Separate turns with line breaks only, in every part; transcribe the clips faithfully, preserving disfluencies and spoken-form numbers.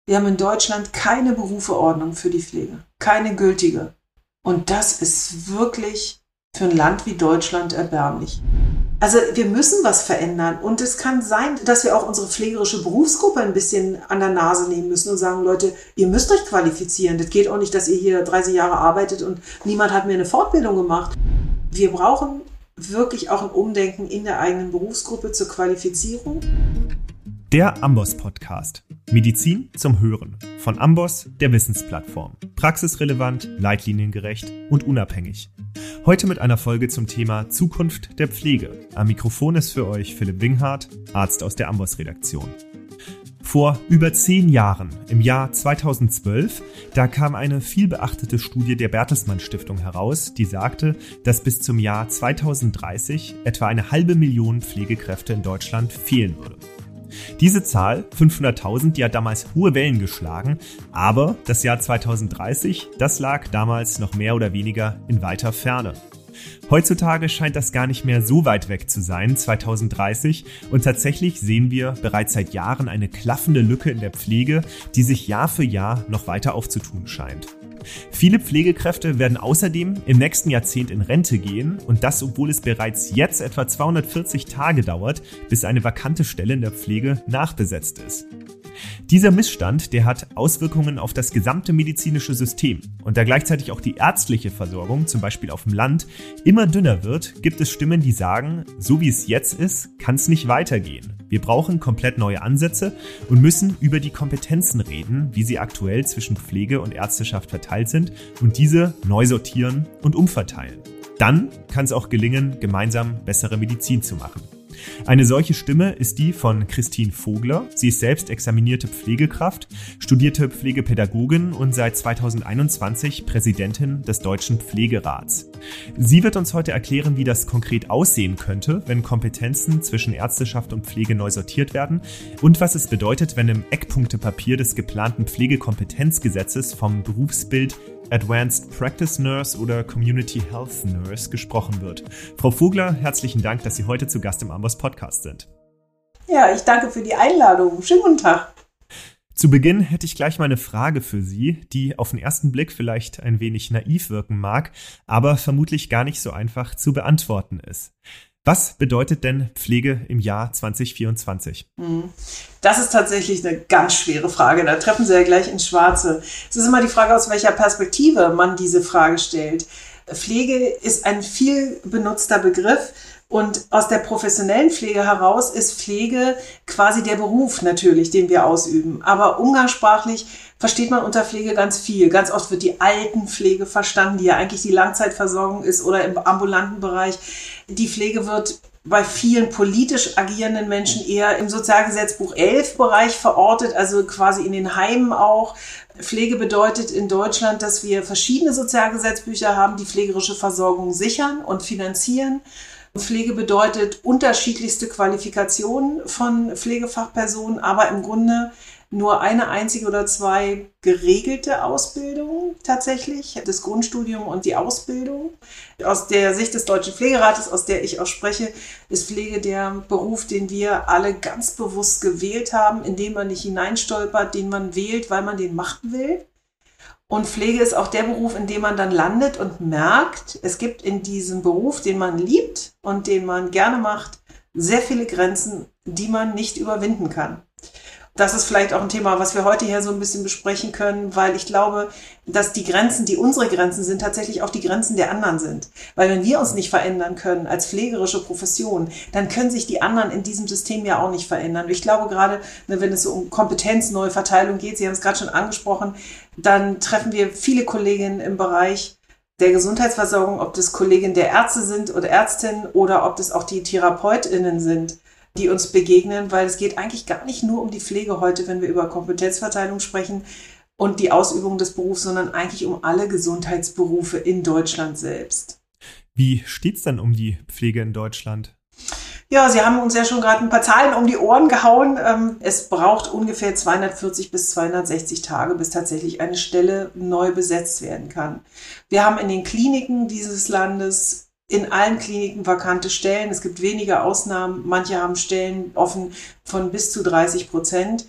Wir haben in Deutschland keine Berufeordnung für die Pflege, keine gültige. Und das ist wirklich für ein Land wie Deutschland erbärmlich. Also wir müssen was verändern und es kann sein, dass wir auch unsere pflegerische Berufsgruppe ein bisschen an der Nase nehmen müssen und sagen, Leute, ihr müsst euch qualifizieren. Das geht auch nicht, dass ihr hier dreißig Jahre arbeitet und niemand hat mir eine Fortbildung gemacht. Wir brauchen wirklich auch ein Umdenken in der eigenen Berufsgruppe zur Qualifizierung.
Der Amboss-Podcast. Medizin zum Hören. Von Amboss, der Wissensplattform. Praxisrelevant, leitliniengerecht und unabhängig. Heute mit einer Folge zum Thema Zukunft der Pflege. Am Mikrofon ist für euch Philipp Winghardt, Arzt aus der Amboss-Redaktion. Vor über zehn Jahren, im Jahr zweitausendzwölf, da kam eine vielbeachtete Studie der Bertelsmann Stiftung heraus, die sagte, dass bis zum Jahr zweitausenddreißig etwa eine halbe Million Pflegekräfte in Deutschland fehlen würde. Diese Zahl, fünfhunderttausend, die hat damals hohe Wellen geschlagen, aber das Jahr zweitausenddreißig, das lag damals noch mehr oder weniger in weiter Ferne. Heutzutage scheint das gar nicht mehr so weit weg zu sein, zweitausenddreißig, und tatsächlich sehen wir bereits seit Jahren eine klaffende Lücke in der Pflege, die sich Jahr für Jahr noch weiter aufzutun scheint. Viele Pflegekräfte werden außerdem im nächsten Jahrzehnt in Rente gehen und das, obwohl es bereits jetzt etwa zweihundertvierzig Tage dauert, bis eine vakante Stelle in der Pflege nachbesetzt ist. Dieser Missstand, der hat Auswirkungen auf das gesamte medizinische System. Und da gleichzeitig auch die ärztliche Versorgung, zum Beispiel auf dem Land, immer dünner wird, gibt es Stimmen, die sagen, so wie es jetzt ist, kann es nicht weitergehen. Wir brauchen komplett neue Ansätze und müssen über die Kompetenzen reden, wie sie aktuell zwischen Pflege und Ärzteschaft verteilt sind und diese neu sortieren und umverteilen. Dann kann es auch gelingen, gemeinsam bessere Medizin zu machen. Eine solche Stimme ist die von Christine Vogler. Sie ist selbst examinierte Pflegekraft, studierte Pflegepädagogin und seit zweitausendeinundzwanzig Präsidentin des Deutschen Pflegerats. Sie wird uns heute erklären, wie das konkret aussehen könnte, wenn Kompetenzen zwischen Ärzteschaft und Pflege neu sortiert werden und was es bedeutet, wenn im Eckpunktepapier des geplanten Pflegekompetenzgesetzes vom Berufsbild Advanced Practice Nurse oder Community Health Nurse gesprochen wird. Frau Vogler, herzlichen Dank, dass Sie heute zu Gast im Amboss Podcast sind.
Ja, ich danke für die Einladung. Schönen guten Tag.
Zu Beginn hätte ich gleich mal eine Frage für Sie, die auf den ersten Blick vielleicht ein wenig naiv wirken mag, aber vermutlich gar nicht so einfach zu beantworten ist. Was bedeutet denn Pflege im Jahr zwanzig vierundzwanzig?
Das ist tatsächlich eine ganz schwere Frage. Da treffen Sie ja gleich ins Schwarze. Es ist immer die Frage, aus welcher Perspektive man diese Frage stellt. Pflege ist ein viel benutzter Begriff. Und aus der professionellen Pflege heraus ist Pflege quasi der Beruf natürlich, den wir ausüben. Aber umgangssprachlich versteht man unter Pflege ganz viel. Ganz oft wird die Altenpflege verstanden, die ja eigentlich die Langzeitversorgung ist, oder im ambulanten Bereich. Die Pflege wird bei vielen politisch agierenden Menschen eher im Sozialgesetzbuch elf Bereich verortet, also quasi in den Heimen auch. Pflege bedeutet in Deutschland, dass wir verschiedene Sozialgesetzbücher haben, die pflegerische Versorgung sichern und finanzieren. Pflege bedeutet unterschiedlichste Qualifikationen von Pflegefachpersonen, aber im Grunde nur eine einzige oder zwei geregelte Ausbildungen tatsächlich, das Grundstudium und die Ausbildung. Aus der Sicht des Deutschen Pflegerates, aus der ich auch spreche, ist Pflege der Beruf, den wir alle ganz bewusst gewählt haben, in den man nicht hineinstolpert, den man wählt, weil man den machen will. Und Pflege ist auch der Beruf, in dem man dann landet und merkt, es gibt in diesem Beruf, den man liebt und den man gerne macht, sehr viele Grenzen, die man nicht überwinden kann. Das ist vielleicht auch ein Thema, was wir heute hier so ein bisschen besprechen können, weil ich glaube, dass die Grenzen, die unsere Grenzen sind, tatsächlich auch die Grenzen der anderen sind. Weil wenn wir uns nicht verändern können als pflegerische Profession, dann können sich die anderen in diesem System ja auch nicht verändern. Und ich glaube gerade, wenn es so um Kompetenzneuverteilung geht, Sie haben es gerade schon angesprochen, dann treffen wir viele Kolleginnen im Bereich der Gesundheitsversorgung, ob das Kolleginnen der Ärzte sind oder Ärztinnen oder ob das auch die TherapeutInnen sind, die uns begegnen, weil es geht eigentlich gar nicht nur um die Pflege heute, wenn wir über Kompetenzverteilung sprechen und die Ausübung des Berufs, sondern eigentlich um alle Gesundheitsberufe in Deutschland selbst.
Wie steht's denn um die Pflege in Deutschland?
Ja, Sie haben uns ja schon gerade ein paar Zahlen um die Ohren gehauen. Es braucht ungefähr zweihundertvierzig bis zweihundertsechzig Tage, bis tatsächlich eine Stelle neu besetzt werden kann. Wir haben in den Kliniken dieses Landes in allen Kliniken vakante Stellen. Es gibt wenige Ausnahmen. Manche haben Stellen offen von bis zu dreißig Prozent.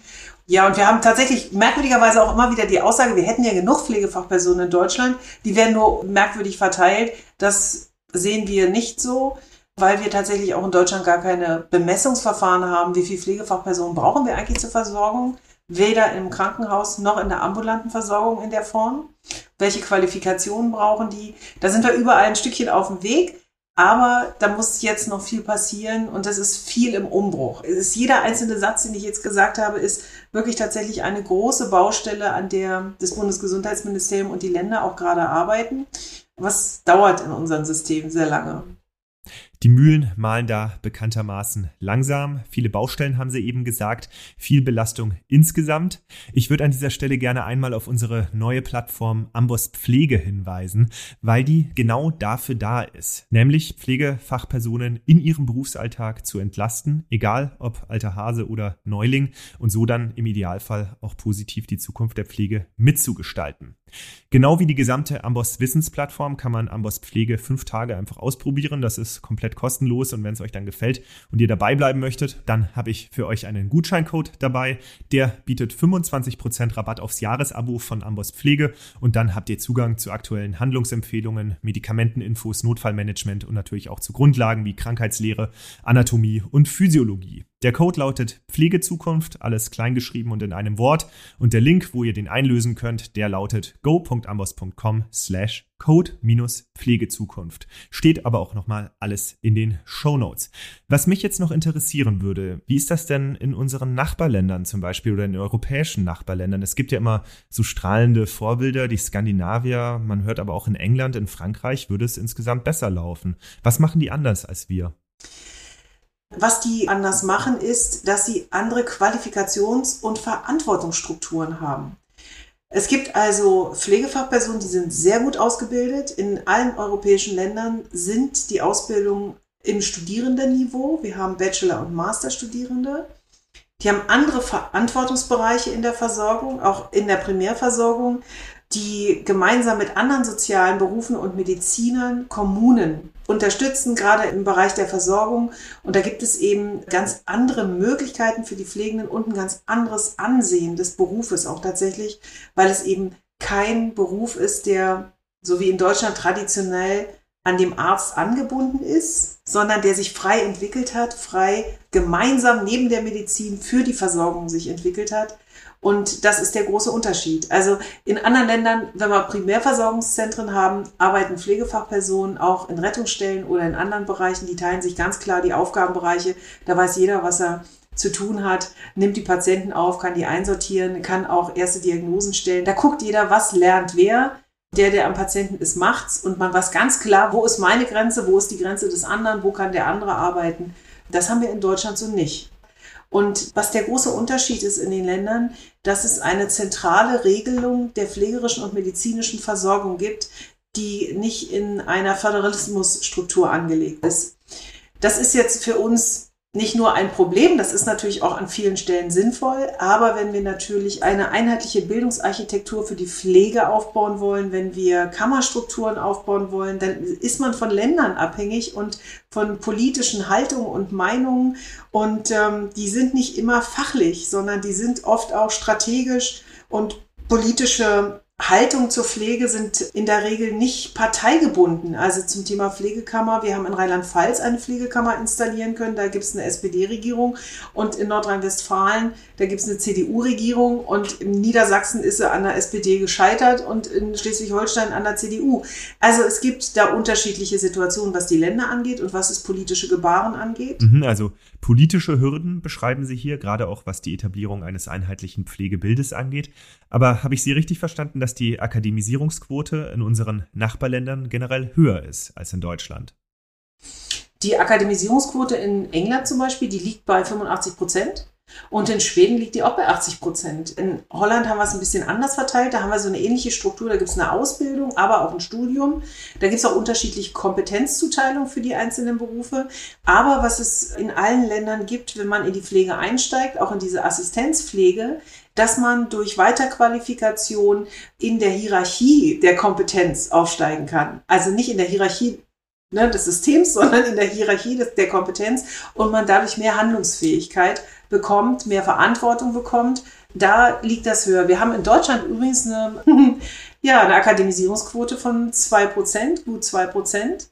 Ja, und wir haben tatsächlich merkwürdigerweise auch immer wieder die Aussage, wir hätten ja genug Pflegefachpersonen in Deutschland, die werden nur merkwürdig verteilt. Das sehen wir nicht so, weil wir tatsächlich auch in Deutschland gar keine Bemessungsverfahren haben. Wie viele Pflegefachpersonen brauchen wir eigentlich zur Versorgung? Weder im Krankenhaus noch in der ambulanten Versorgung in der Form. Welche Qualifikationen brauchen die? Da sind wir überall ein Stückchen auf dem Weg. Aber da muss jetzt noch viel passieren und das ist viel im Umbruch. Es ist jeder einzelne Satz, den ich jetzt gesagt habe, ist wirklich tatsächlich eine große Baustelle, an der das Bundesgesundheitsministerium und die Länder auch gerade arbeiten. Was dauert in unserem System sehr lange.
Die Mühlen mahlen da bekanntermaßen langsam. Viele Baustellen haben sie eben gesagt. Viel Belastung insgesamt. Ich würde an dieser Stelle gerne einmal auf unsere neue Plattform Amboss Pflege hinweisen, weil die genau dafür da ist. Nämlich Pflegefachpersonen in ihrem Berufsalltag zu entlasten, egal ob alter Hase oder Neuling, und so dann im Idealfall auch positiv die Zukunft der Pflege mitzugestalten. Genau wie die gesamte Amboss Wissensplattform kann man Amboss Pflege fünf Tage einfach ausprobieren. Das ist komplett kostenlos und wenn es euch dann gefällt und ihr dabei bleiben möchtet, dann habe ich für euch einen Gutscheincode dabei. Der bietet fünfundzwanzig Prozent Rabatt aufs Jahresabo von Amboss Pflege und dann habt ihr Zugang zu aktuellen Handlungsempfehlungen, Medikamenteninfos, Notfallmanagement und natürlich auch zu Grundlagen wie Krankheitslehre, Anatomie und Physiologie. Der Code lautet Pflegezukunft, alles kleingeschrieben und in einem Wort. Und der Link, wo ihr den einlösen könnt, der lautet go.amboss.com slash code minus Pflegezukunft. Steht aber auch nochmal alles in den Shownotes. Was mich jetzt noch interessieren würde, wie ist das denn in unseren Nachbarländern zum Beispiel oder in den europäischen Nachbarländern? Es gibt ja immer so strahlende Vorbilder, die Skandinavier. Man hört aber auch in England, in Frankreich würde es insgesamt besser laufen. Was machen die anders als wir?
Was die anders machen, ist, dass sie andere Qualifikations- und Verantwortungsstrukturen haben. Es gibt also Pflegefachpersonen, die sind sehr gut ausgebildet. In allen europäischen Ländern sind die Ausbildungen im Studierendenniveau. Wir haben Bachelor- und Masterstudierende. Die haben andere Verantwortungsbereiche in der Versorgung, auch in der Primärversorgung, die gemeinsam mit anderen sozialen Berufen und Medizinern Kommunen unterstützen, gerade im Bereich der Versorgung. Und da gibt es eben ganz andere Möglichkeiten für die Pflegenden und ein ganz anderes Ansehen des Berufes auch tatsächlich, weil es eben kein Beruf ist, der, so wie in Deutschland traditionell, an dem Arzt angebunden ist, sondern der sich frei entwickelt hat, frei gemeinsam neben der Medizin für die Versorgung sich entwickelt hat. Und das ist der große Unterschied. Also in anderen Ländern, wenn wir Primärversorgungszentren haben, arbeiten Pflegefachpersonen auch in Rettungsstellen oder in anderen Bereichen. Die teilen sich ganz klar die Aufgabenbereiche. Da weiß jeder, was er zu tun hat, nimmt die Patienten auf, kann die einsortieren, kann auch erste Diagnosen stellen. Da guckt jeder, was lernt wer. Der, der am Patienten ist, macht's. Und man weiß ganz klar, wo ist meine Grenze, wo ist die Grenze des anderen, wo kann der andere arbeiten. Das haben wir in Deutschland so nicht. Und was der große Unterschied ist in den Ländern, dass es eine zentrale Regelung der pflegerischen und medizinischen Versorgung gibt, die nicht in einer Föderalismusstruktur angelegt ist. Das ist jetzt für uns nicht nur ein Problem, das ist natürlich auch an vielen Stellen sinnvoll, aber wenn wir natürlich eine einheitliche Bildungsarchitektur für die Pflege aufbauen wollen, wenn wir Kammerstrukturen aufbauen wollen, dann ist man von Ländern abhängig und von politischen Haltungen und Meinungen und ähm, die sind nicht immer fachlich, sondern die sind oft auch strategisch und politische Haltung zur Pflege sind in der Regel nicht parteigebunden. Also zum Thema Pflegekammer, wir haben in Rheinland-Pfalz eine Pflegekammer installieren können, da gibt es eine S P D-Regierung und in Nordrhein-Westfalen, da gibt es eine C D U-Regierung und in Niedersachsen ist sie an der S P D gescheitert und in Schleswig-Holstein an der C D U. Also es gibt da unterschiedliche Situationen, was die Länder angeht und was das politische Gebaren angeht.
Also politische Hürden beschreiben Sie hier, gerade auch was die Etablierung eines einheitlichen Pflegebildes angeht. Aber habe ich Sie richtig verstanden, dass die Akademisierungsquote in unseren Nachbarländern generell höher ist als in Deutschland?
Die Akademisierungsquote in England zum Beispiel, die liegt bei fünfundachtzig Prozent. Und in Schweden liegt die auch bei achtzig Prozent. In Holland haben wir es ein bisschen anders verteilt. Da haben wir so eine ähnliche Struktur. Da gibt es eine Ausbildung, aber auch ein Studium. Da gibt es auch unterschiedliche Kompetenzzuteilung für die einzelnen Berufe. Aber was es in allen Ländern gibt, wenn man in die Pflege einsteigt, auch in diese Assistenzpflege, dass man durch Weiterqualifikation in der Hierarchie der Kompetenz aufsteigen kann. Also nicht in der Hierarchie des Systems, sondern in der Hierarchie der Kompetenz und man dadurch mehr Handlungsfähigkeit bekommt, mehr Verantwortung bekommt, Da liegt das höher. Wir haben in Deutschland übrigens eine, ja, eine Akademisierungsquote von zwei Prozent, gut zwei Prozent.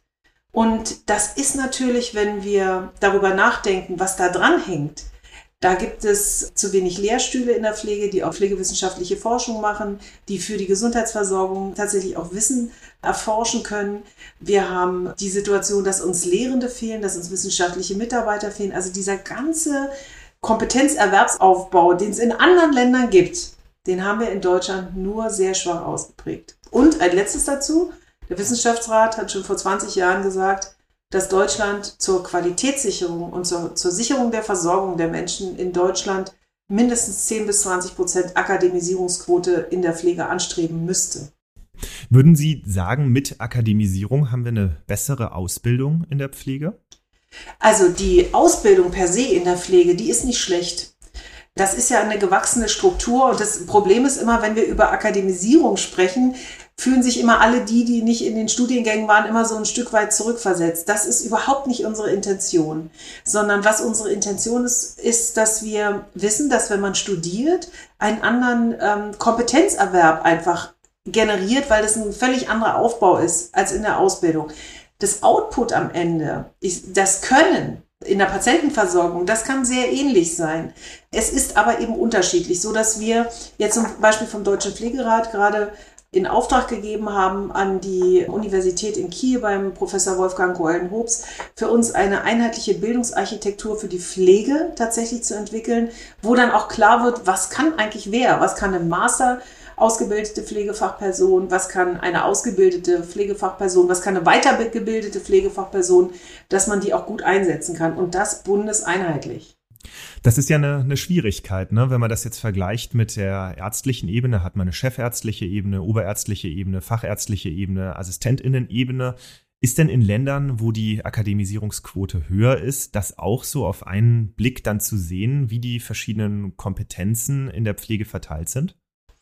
Und das ist natürlich, wenn wir darüber nachdenken, was da dran hängt. Da gibt es zu wenig Lehrstühle in der Pflege, die auch pflegewissenschaftliche Forschung machen, die für die Gesundheitsversorgung tatsächlich auch Wissen erforschen können. Wir haben die Situation, dass uns Lehrende fehlen, dass uns wissenschaftliche Mitarbeiter fehlen. Also dieser ganze Kompetenzerwerbsaufbau, den es in anderen Ländern gibt, den haben wir in Deutschland nur sehr schwach ausgeprägt. Und ein letztes dazu, der Wissenschaftsrat hat schon vor zwanzig Jahren gesagt, dass Deutschland zur Qualitätssicherung und zur, zur Sicherung der Versorgung der Menschen in Deutschland mindestens zehn bis zwanzig Prozent Akademisierungsquote in der Pflege anstreben müsste.
Würden Sie sagen, mit Akademisierung haben wir eine bessere Ausbildung in der Pflege?
Also die Ausbildung per se in der Pflege, die ist nicht schlecht. Das ist ja eine gewachsene Struktur und das Problem ist immer, wenn wir über Akademisierung sprechen, fühlen sich immer alle die, die nicht in den Studiengängen waren, immer so ein Stück weit zurückversetzt. Das ist überhaupt nicht unsere Intention, sondern was unsere Intention ist, ist, dass wir wissen, dass wenn man studiert, einen anderen ähm, Kompetenzerwerb einfach generiert, weil das ein völlig anderer Aufbau ist als in der Ausbildung. Das Output am Ende, das Können in der Patientenversorgung, das kann sehr ähnlich sein. Es ist aber eben unterschiedlich, so dass wir jetzt zum Beispiel vom Deutschen Pflegerat gerade in Auftrag gegeben haben an die Universität in Kiel beim Professor Wolfgang Goellen-Hobs, für uns eine einheitliche Bildungsarchitektur für die Pflege tatsächlich zu entwickeln, wo dann auch klar wird, was kann eigentlich wer, was kann ein Master ausgebildete Pflegefachperson, was kann eine ausgebildete Pflegefachperson, was kann eine weitergebildete Pflegefachperson, dass man die auch gut einsetzen kann und das bundeseinheitlich.
Das ist ja eine, eine Schwierigkeit, ne? Wenn man das jetzt vergleicht mit der ärztlichen Ebene, hat man eine chefärztliche Ebene, oberärztliche Ebene, fachärztliche Ebene, AssistentInnen-Ebene. Ist denn in Ländern, wo die Akademisierungsquote höher ist, das auch so auf einen Blick dann zu sehen, wie die verschiedenen Kompetenzen in der Pflege verteilt sind?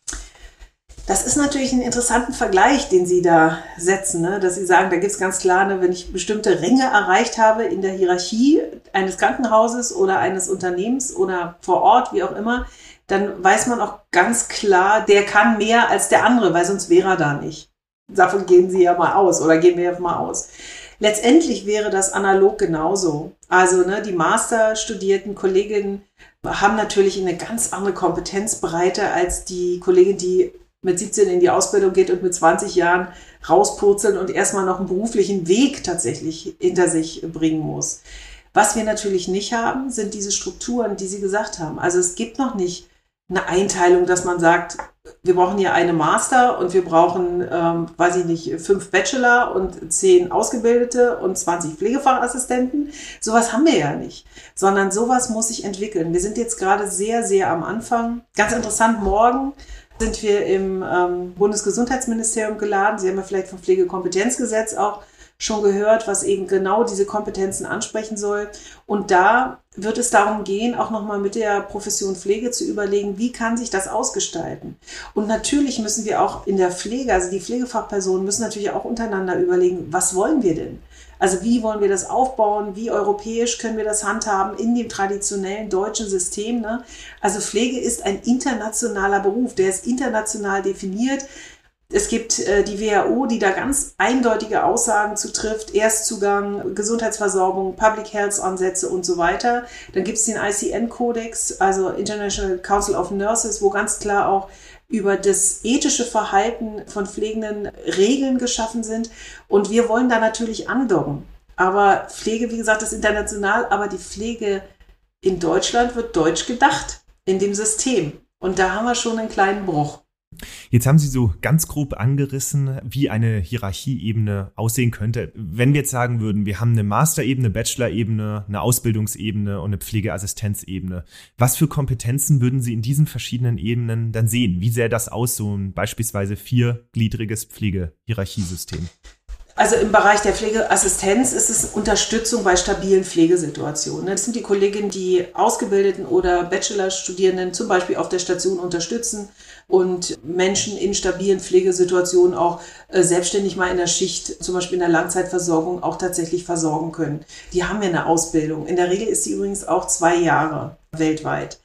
Das ist natürlich ein interessanter Vergleich, den Sie da setzen, ne? Dass Sie sagen, da gibt es ganz klar, ne, wenn ich bestimmte Ränge erreicht habe in der Hierarchie eines Krankenhauses oder eines Unternehmens oder vor Ort, wie auch immer, dann weiß man auch ganz klar, der kann mehr als der andere, weil sonst wäre er da nicht. Davon gehen Sie ja mal aus oder gehen wir ja mal aus. Letztendlich wäre das analog genauso. Also ne, die Masterstudierten Kolleginnen haben natürlich eine ganz andere Kompetenzbreite als die Kollegin, die mit siebzehn in die Ausbildung geht und mit zwanzig Jahren rauspurzeln und erstmal noch einen beruflichen Weg tatsächlich hinter sich bringen muss. Was wir natürlich nicht haben, sind diese Strukturen, die Sie gesagt haben. Also es gibt noch nicht eine Einteilung, dass man sagt, wir brauchen hier eine Master und wir brauchen, ähm, weiß ich nicht, fünf Bachelor und zehn Ausgebildete und zwanzig Pflegefachassistenten. Sowas haben wir ja nicht, sondern sowas muss sich entwickeln. Wir sind jetzt gerade sehr, sehr am Anfang. Ganz interessant, morgen sind wir im ähm, Bundesgesundheitsministerium geladen. Sie haben ja vielleicht vom Pflegekompetenzgesetz auch schon gehört, was eben genau diese Kompetenzen ansprechen soll. Und da wird es darum gehen, auch nochmal mit der Profession Pflege zu überlegen, wie kann sich das ausgestalten. Und natürlich müssen wir auch in der Pflege, also die Pflegefachpersonen müssen natürlich auch untereinander überlegen, was wollen wir denn? Also wie wollen wir das aufbauen? Wie europäisch können wir das handhaben in dem traditionellen deutschen System? Ne? Also Pflege ist ein internationaler Beruf, der ist international definiert. Es gibt äh, die W H O, die da ganz eindeutige Aussagen zu trifft. Erstzugang, Gesundheitsversorgung, Public Health Ansätze und so weiter. Dann gibt es den I C N-Kodex, also International Council of Nurses, wo ganz klar auch über das ethische Verhalten von Pflegenden Regeln geschaffen sind. Und wir wollen da natürlich andocken. Aber Pflege, wie gesagt, ist international, aber die Pflege in Deutschland wird deutsch gedacht in dem System. Und da haben wir schon einen kleinen Bruch.
Jetzt haben Sie so ganz grob angerissen, wie eine Hierarchieebene aussehen könnte. Wenn wir jetzt sagen würden, wir haben eine Masterebene, Bachelorebene, eine Ausbildungsebene und eine Pflegeassistenzebene. Was für Kompetenzen würden Sie in diesen verschiedenen Ebenen dann sehen? Wie sähe das aus, so ein beispielsweise viergliedriges Pflegehierarchiesystem?
Also im Bereich der Pflegeassistenz ist es Unterstützung bei stabilen Pflegesituationen. Das sind die Kolleginnen, die Ausgebildeten oder Bachelorstudierenden zum Beispiel auf der Station unterstützen und Menschen in stabilen Pflegesituationen auch äh, selbstständig mal in der Schicht, zum Beispiel in der Langzeitversorgung, auch tatsächlich versorgen können. Die haben ja eine Ausbildung. In der Regel ist sie übrigens auch zwei Jahre weltweit.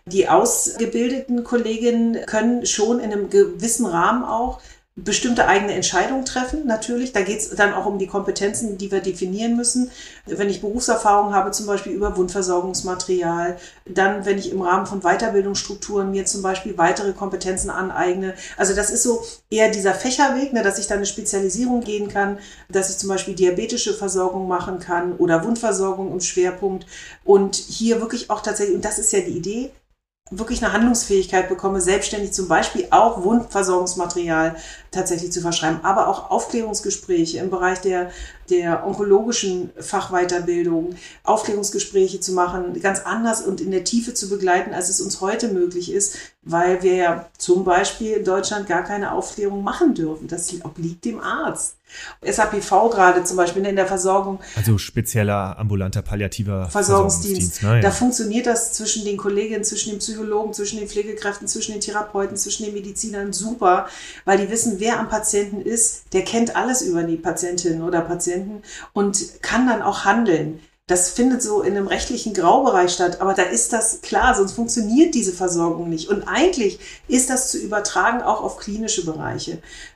Die ausgebildeten Kolleginnen können schon in einem gewissen Rahmen auch bestimmte eigene Entscheidungen treffen, natürlich. Da geht es dann auch um die Kompetenzen, die wir definieren müssen. Wenn ich Berufserfahrung habe, zum Beispiel über Wundversorgungsmaterial, dann, wenn ich im Rahmen von Weiterbildungsstrukturen mir zum Beispiel weitere Kompetenzen aneigne. Also das ist so eher dieser Fächerweg, ne, dass ich dann eine Spezialisierung gehen kann, dass ich zum Beispiel diabetische Versorgung machen kann oder Wundversorgung im Schwerpunkt. Und hier wirklich auch tatsächlich, und das ist ja die Idee, wirklich eine Handlungsfähigkeit bekomme, selbstständig zum Beispiel auch Wundversorgungsmaterial tatsächlich zu verschreiben, aber auch Aufklärungsgespräche im Bereich der, der onkologischen Fachweiterbildung, Aufklärungsgespräche zu machen, ganz anders und in der Tiefe zu begleiten, als es uns heute möglich ist, weil wir ja zum Beispiel in Deutschland gar keine Aufklärung machen dürfen. Das obliegt dem Arzt. S A P V gerade zum Beispiel in der Versorgung.
Also spezieller ambulanter palliativer
Versorgungsdienst.
Versorgungsdienst. Nein.
Da funktioniert das zwischen den Kolleginnen, zwischen den Psychologen, zwischen den Pflegekräften, zwischen den Therapeuten, zwischen den Medizinern super, weil die wissen, wer am Patienten ist, der kennt alles über die Patientin oder Patienten und kann dann auch handeln. Das findet so in einem rechtlichen Graubereich statt, aber da ist das klar, sonst funktioniert diese Versorgung nicht. Und eigentlich ist das zu übertragen auch auf klinische Bereiche.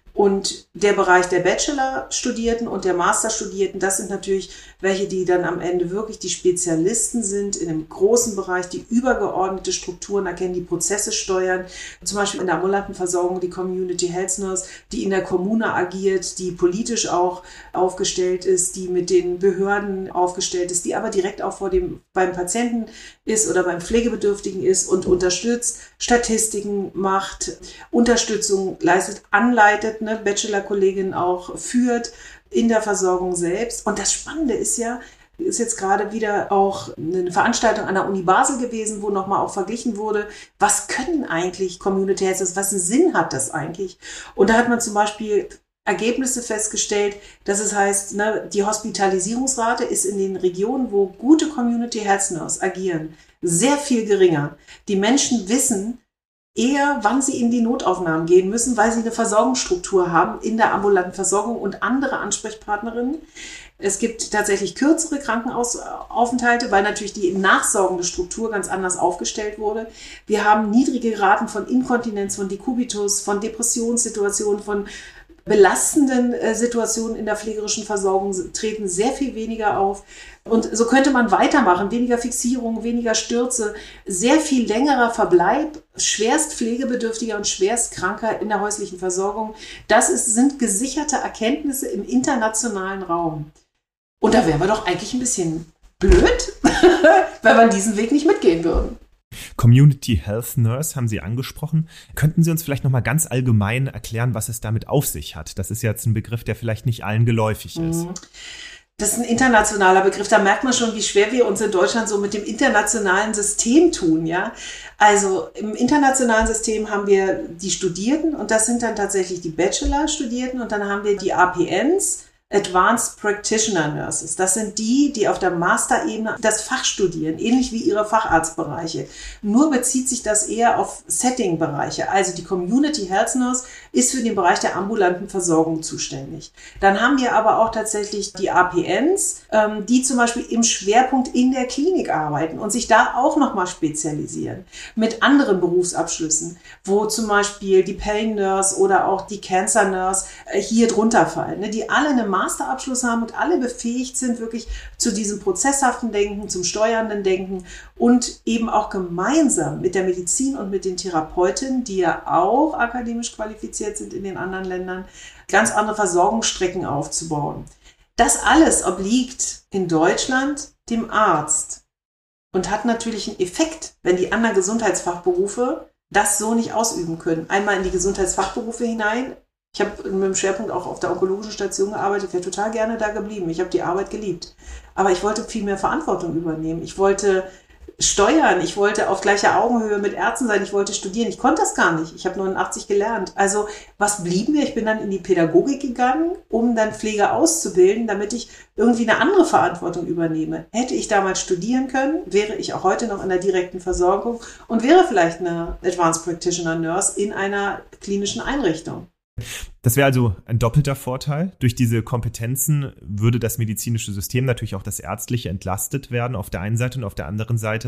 Und der Bereich der Bachelor-Studierten und der Master-Studierten, das sind natürlich welche, die dann am Ende wirklich die Spezialisten sind in einem großen Bereich, die übergeordnete Strukturen erkennen, die Prozesse steuern. Zum Beispiel in der ambulanten Versorgung die Community Health Nurse, die in der Kommune agiert, die politisch auch aufgestellt ist, die mit den Behörden aufgestellt ist, die aber direkt auch vor dem, beim Patienten ist oder beim Pflegebedürftigen ist und unterstützt, Statistiken macht, Unterstützung leistet, anleitet, ne, Bachelor-Kollegin auch führt in der Versorgung selbst. Und das Spannende ist ja, ist jetzt gerade wieder auch eine Veranstaltung an der Uni Basel gewesen, wo nochmal auch verglichen wurde, was können eigentlich Community Health Nurses, was einen Sinn hat das eigentlich? Und da hat man zum Beispiel Ergebnisse festgestellt, dass es heißt, ne, die Hospitalisierungsrate ist in den Regionen, wo gute Community Health Nurses agieren, sehr viel geringer. Die Menschen wissen eher, wann sie in die Notaufnahmen gehen müssen, weil sie eine Versorgungsstruktur haben in der ambulanten Versorgung und andere Ansprechpartnerinnen. Es gibt tatsächlich kürzere Krankenaufenthalte, weil natürlich die nachsorgende Struktur ganz anders aufgestellt wurde. Wir haben niedrige Raten von Inkontinenz, von Dekubitus, von Depressionssituationen, von belastenden äh, Situationen in der pflegerischen Versorgung treten sehr viel weniger auf. Und so könnte man weitermachen. Weniger Fixierung, weniger Stürze, sehr viel längerer Verbleib, schwerst pflegebedürftiger und schwerst kranker in der häuslichen Versorgung. Das ist, sind gesicherte Erkenntnisse im internationalen Raum. Und da wären wir doch eigentlich ein bisschen blöd, wenn wir diesen Weg nicht mitgehen würden.
Community Health Nurse haben Sie angesprochen. Könnten Sie uns vielleicht noch mal ganz allgemein erklären, was es damit auf sich hat? Das ist jetzt ein Begriff, der vielleicht nicht allen geläufig ist.
Das ist ein internationaler Begriff. Da merkt man schon, wie schwer wir uns in Deutschland so mit dem internationalen System tun, ja. Also im internationalen System haben wir die Studierten und das sind dann tatsächlich die Bachelor-Studierten und dann haben wir die A P Ns, Advanced Practitioner Nurses. Das sind die, die auf der Masterebene das Fach studieren, ähnlich wie ihre Facharztbereiche. Nur bezieht sich das eher auf Setting-Bereiche. Also die Community Health Nurse ist für den Bereich der ambulanten Versorgung zuständig. Dann haben wir aber auch tatsächlich die A P Ns, ähm, die zum Beispiel im Schwerpunkt in der Klinik arbeiten und sich da auch nochmal spezialisieren mit anderen Berufsabschlüssen, wo zum Beispiel die Pain Nurse oder auch die Cancer Nurse äh, hier drunter fallen, ne, die alle eine Masterabschluss haben und alle befähigt sind, wirklich zu diesem prozesshaften Denken, zum steuernden Denken und eben auch gemeinsam mit der Medizin und mit den Therapeutinnen, die ja auch akademisch qualifiziert sind in den anderen Ländern, ganz andere Versorgungsstrecken aufzubauen. Das alles obliegt in Deutschland dem Arzt und hat natürlich einen Effekt, wenn die anderen Gesundheitsfachberufe das so nicht ausüben können. Einmal in die Gesundheitsfachberufe hinein. Ich habe mit dem Schwerpunkt auch auf der onkologischen Station gearbeitet, ich wäre total gerne da geblieben. Ich habe die Arbeit geliebt. Aber ich wollte viel mehr Verantwortung übernehmen. Ich wollte steuern, ich wollte auf gleicher Augenhöhe mit Ärzten sein, ich wollte studieren. Ich konnte das gar nicht. Ich habe neunundachtzig gelernt. Also was blieb mir? Ich bin dann in die Pädagogik gegangen, um dann Pflege auszubilden, damit ich irgendwie eine andere Verantwortung übernehme. Hätte ich damals studieren können, wäre ich auch heute noch in der direkten Versorgung und wäre vielleicht eine Advanced Practitioner Nurse in einer klinischen Einrichtung.
Das wäre also ein doppelter Vorteil. Durch diese Kompetenzen würde das medizinische System, natürlich auch das Ärztliche, entlastet werden auf der einen Seite und auf der anderen Seite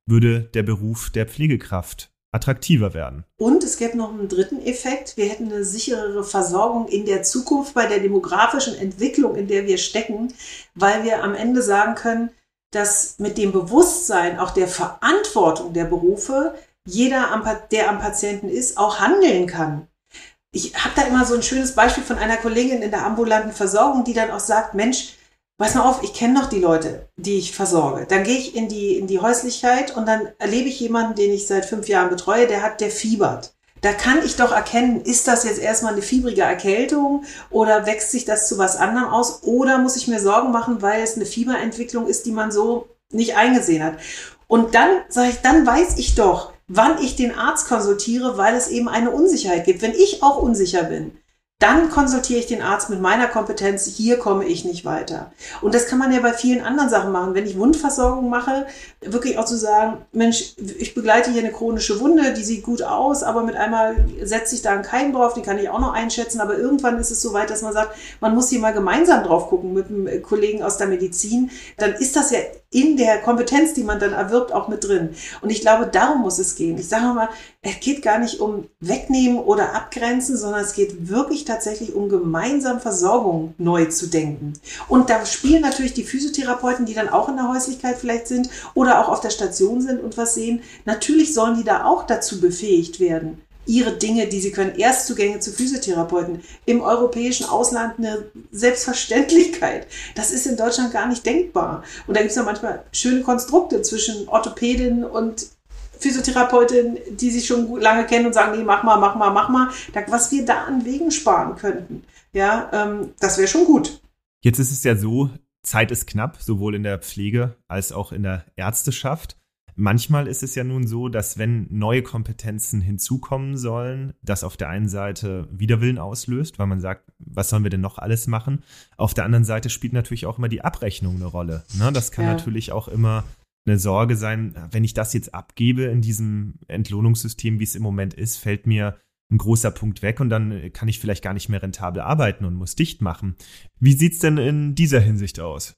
würde der Beruf der Pflegekraft attraktiver werden.
Und es gäbe noch einen dritten Effekt. Wir hätten eine sicherere Versorgung in der Zukunft bei der demografischen Entwicklung, in der wir stecken, weil wir am Ende sagen können, dass mit dem Bewusstsein auch der Verantwortung der Berufe jeder, der am Patienten ist, auch handeln kann. Ich habe da immer so ein schönes Beispiel von einer Kollegin in der ambulanten Versorgung, die dann auch sagt, Mensch, pass mal auf, ich kenne noch die Leute, die ich versorge. Dann gehe ich in die, in die Häuslichkeit und dann erlebe ich jemanden, den ich seit fünf Jahren betreue, der hat, der fiebert. Da kann ich doch erkennen, ist das jetzt erstmal eine fiebrige Erkältung oder wächst sich das zu was anderem aus oder muss ich mir Sorgen machen, weil es eine Fieberentwicklung ist, die man so nicht eingesehen hat. Und dann sage ich, dann weiß ich doch, wann ich den Arzt konsultiere, weil es eben eine Unsicherheit gibt. Wenn ich auch unsicher bin, dann konsultiere ich den Arzt mit meiner Kompetenz, hier komme ich nicht weiter. Und das kann man ja bei vielen anderen Sachen machen. Wenn ich Wundversorgung mache, wirklich auch zu sagen, Mensch, ich begleite hier eine chronische Wunde, die sieht gut aus, aber mit einmal setzt sich da ein Keim drauf, die kann ich auch noch einschätzen, aber irgendwann ist es so weit, dass man sagt, man muss hier mal gemeinsam drauf gucken mit einem Kollegen aus der Medizin, dann ist das ja in der Kompetenz, die man dann erwirbt, auch mit drin. Und ich glaube, darum muss es gehen. Ich sage mal, es geht gar nicht um Wegnehmen oder Abgrenzen, sondern es geht wirklich tatsächlich um gemeinsam Versorgung neu zu denken. Und da spielen natürlich die Physiotherapeuten, die dann auch in der Häuslichkeit vielleicht sind oder auch auf der Station sind und was sehen, natürlich sollen die da auch dazu befähigt werden, ihre Dinge, die sie können, Erstzugänge zu Physiotherapeuten, im europäischen Ausland eine Selbstverständlichkeit. Das ist in Deutschland gar nicht denkbar. Und da gibt es ja manchmal schöne Konstrukte zwischen Orthopädin und Physiotherapeutin, die sich schon lange kennen und sagen, nee, mach mal, mach mal, mach mal. Was wir da an Wegen sparen könnten, ja, ähm, das wäre schon gut.
Jetzt ist es ja so, Zeit ist knapp, sowohl in der Pflege als auch in der Ärzteschaft. Manchmal ist es ja nun so, dass wenn neue Kompetenzen hinzukommen sollen, das auf der einen Seite Widerwillen auslöst, weil man sagt, was sollen wir denn noch alles machen? Auf der anderen Seite spielt natürlich auch immer die Abrechnung eine Rolle. Ne? Das kann ja natürlich auch immer eine Sorge sein, wenn ich das jetzt abgebe in diesem Entlohnungssystem, wie es im Moment ist, fällt mir ein großer Punkt weg und dann kann ich vielleicht gar nicht mehr rentabel arbeiten und muss dicht machen. Wie sieht's denn in dieser Hinsicht aus?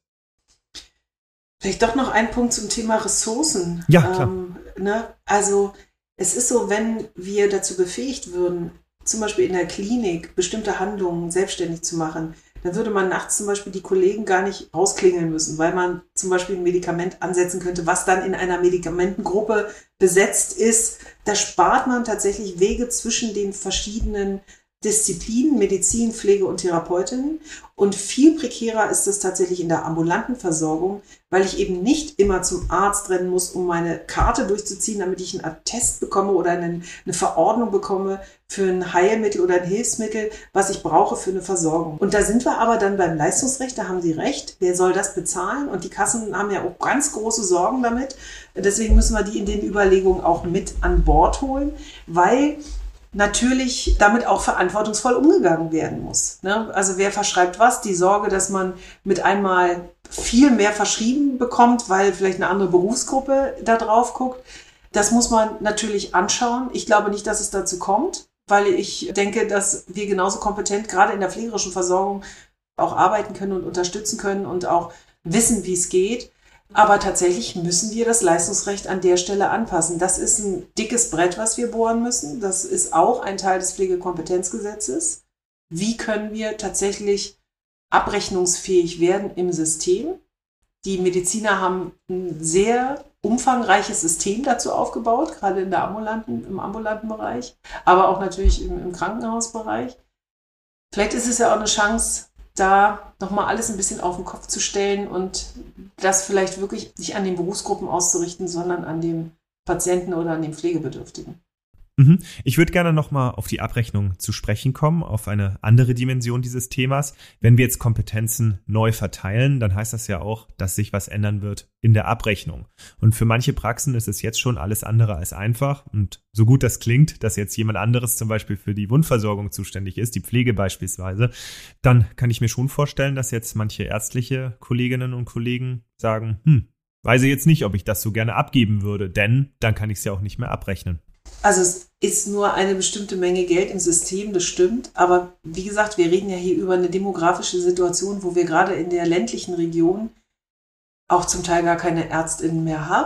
Vielleicht doch noch ein Punkt zum Thema Ressourcen.
Ja, klar.
Ähm, ne? Also es ist so, wenn wir dazu befähigt würden, zum Beispiel in der Klinik bestimmte Handlungen selbstständig zu machen, dann würde man nachts zum Beispiel die Kollegen gar nicht rausklingeln müssen, weil man zum Beispiel ein Medikament ansetzen könnte, was dann in einer Medikamentengruppe besetzt ist. Da spart man tatsächlich Wege zwischen den verschiedenen Disziplinen, Medizin, Pflege und Therapeutinnen. Und viel prekärer ist es tatsächlich in der ambulanten Versorgung, weil ich eben nicht immer zum Arzt rennen muss, um meine Karte durchzuziehen, damit ich einen Attest bekomme oder eine, eine Verordnung bekomme für ein Heilmittel oder ein Hilfsmittel, was ich brauche für eine Versorgung. Und da sind wir aber dann beim Leistungsrecht, da haben Sie recht, wer soll das bezahlen? Und die Kassen haben ja auch ganz große Sorgen damit. Deswegen müssen wir die in den Überlegungen auch mit an Bord holen, weil natürlich damit auch verantwortungsvoll umgegangen werden muss. Ne? Also wer verschreibt was? Die Sorge, dass man mit einmal viel mehr verschrieben bekommt, weil vielleicht eine andere Berufsgruppe da drauf guckt. Das muss man natürlich anschauen. Ich glaube nicht, dass es dazu kommt, weil ich denke, dass wir genauso kompetent gerade in der pflegerischen Versorgung auch arbeiten können und unterstützen können und auch wissen, wie es geht. Aber tatsächlich müssen wir das Leistungsrecht an der Stelle anpassen. Das ist ein dickes Brett, was wir bohren müssen. Das ist auch ein Teil des Pflegekompetenzgesetzes. Wie können wir tatsächlich abrechnungsfähig werden im System? Die Mediziner haben ein sehr umfangreiches System dazu aufgebaut, gerade in der ambulanten, im ambulanten Bereich, aber auch natürlich im, im Krankenhausbereich. Vielleicht ist es ja auch eine Chance, da nochmal alles ein bisschen auf den Kopf zu stellen und das vielleicht wirklich nicht an den Berufsgruppen auszurichten, sondern an dem Patienten oder an den Pflegebedürftigen.
Ich würde gerne nochmal auf die Abrechnung zu sprechen kommen, auf eine andere Dimension dieses Themas. Wenn wir jetzt Kompetenzen neu verteilen, dann heißt das ja auch, dass sich was ändern wird in der Abrechnung. Und für manche Praxen ist es jetzt schon alles andere als einfach. Und so gut das klingt, dass jetzt jemand anderes zum Beispiel für die Wundversorgung zuständig ist, die Pflege beispielsweise, dann kann ich mir schon vorstellen, dass jetzt manche ärztliche Kolleginnen und Kollegen sagen, hm, weiß ich jetzt nicht, ob ich das so gerne abgeben würde, denn dann kann ich es ja auch nicht mehr abrechnen.
Also es ist nur eine bestimmte Menge Geld im System, das stimmt. Aber wie gesagt, wir reden ja hier über eine demografische Situation, wo wir gerade in der ländlichen Region auch zum Teil gar keine ÄrztInnen mehr haben.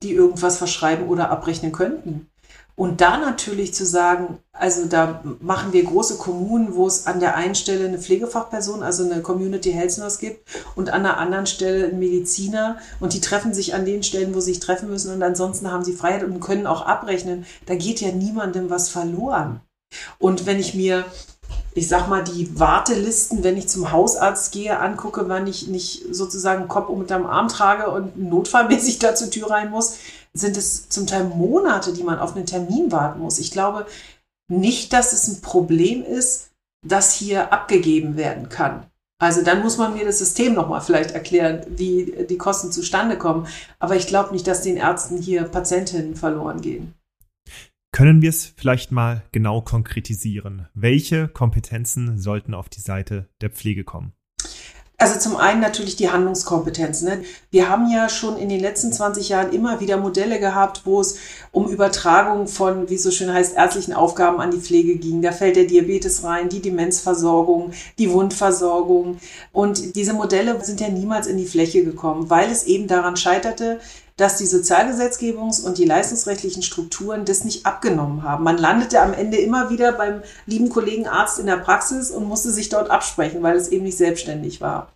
die irgendwas verschreiben oder abrechnen könnten. Und da natürlich zu sagen, also da machen wir große Kommunen, wo es an der einen Stelle eine Pflegefachperson, also eine Community Health Nurse gibt und an der anderen Stelle einen Mediziner und die treffen sich an den Stellen, wo sie sich treffen müssen und ansonsten haben sie Freiheit und können auch abrechnen. Da geht ja niemandem was verloren. Und wenn ich mir, ich sag mal, die Wartelisten, wenn ich zum Hausarzt gehe, angucke, wann ich nicht sozusagen einen Kopf unterm Arm trage und notfallmäßig da zur Tür rein muss, sind es zum Teil Monate, die man auf einen Termin warten muss. Ich glaube nicht, dass es ein Problem ist, das hier abgegeben werden kann. Also dann muss man mir das System nochmal vielleicht erklären, wie die Kosten zustande kommen. Aber ich glaube nicht, dass den Ärzten hier Patientinnen verloren gehen.
Können wir es vielleicht mal genau konkretisieren? Welche Kompetenzen sollten auf die Seite der Pflege kommen?
Also zum einen natürlich die Handlungskompetenz. Ne? Wir haben ja schon in den letzten zwanzig Jahren immer wieder Modelle gehabt, wo es um Übertragung von, wie es so schön heißt, ärztlichen Aufgaben an die Pflege ging. Da fällt der Diabetes rein, die Demenzversorgung, die Wundversorgung. Und diese Modelle sind ja niemals in die Fläche gekommen, weil es eben daran scheiterte, dass die Sozialgesetzgebungs- und die leistungsrechtlichen Strukturen das nicht abgenommen haben. Man landete am Ende immer wieder beim lieben Kollegen Arzt in der Praxis und musste sich dort absprechen, weil es eben nicht selbstständig war.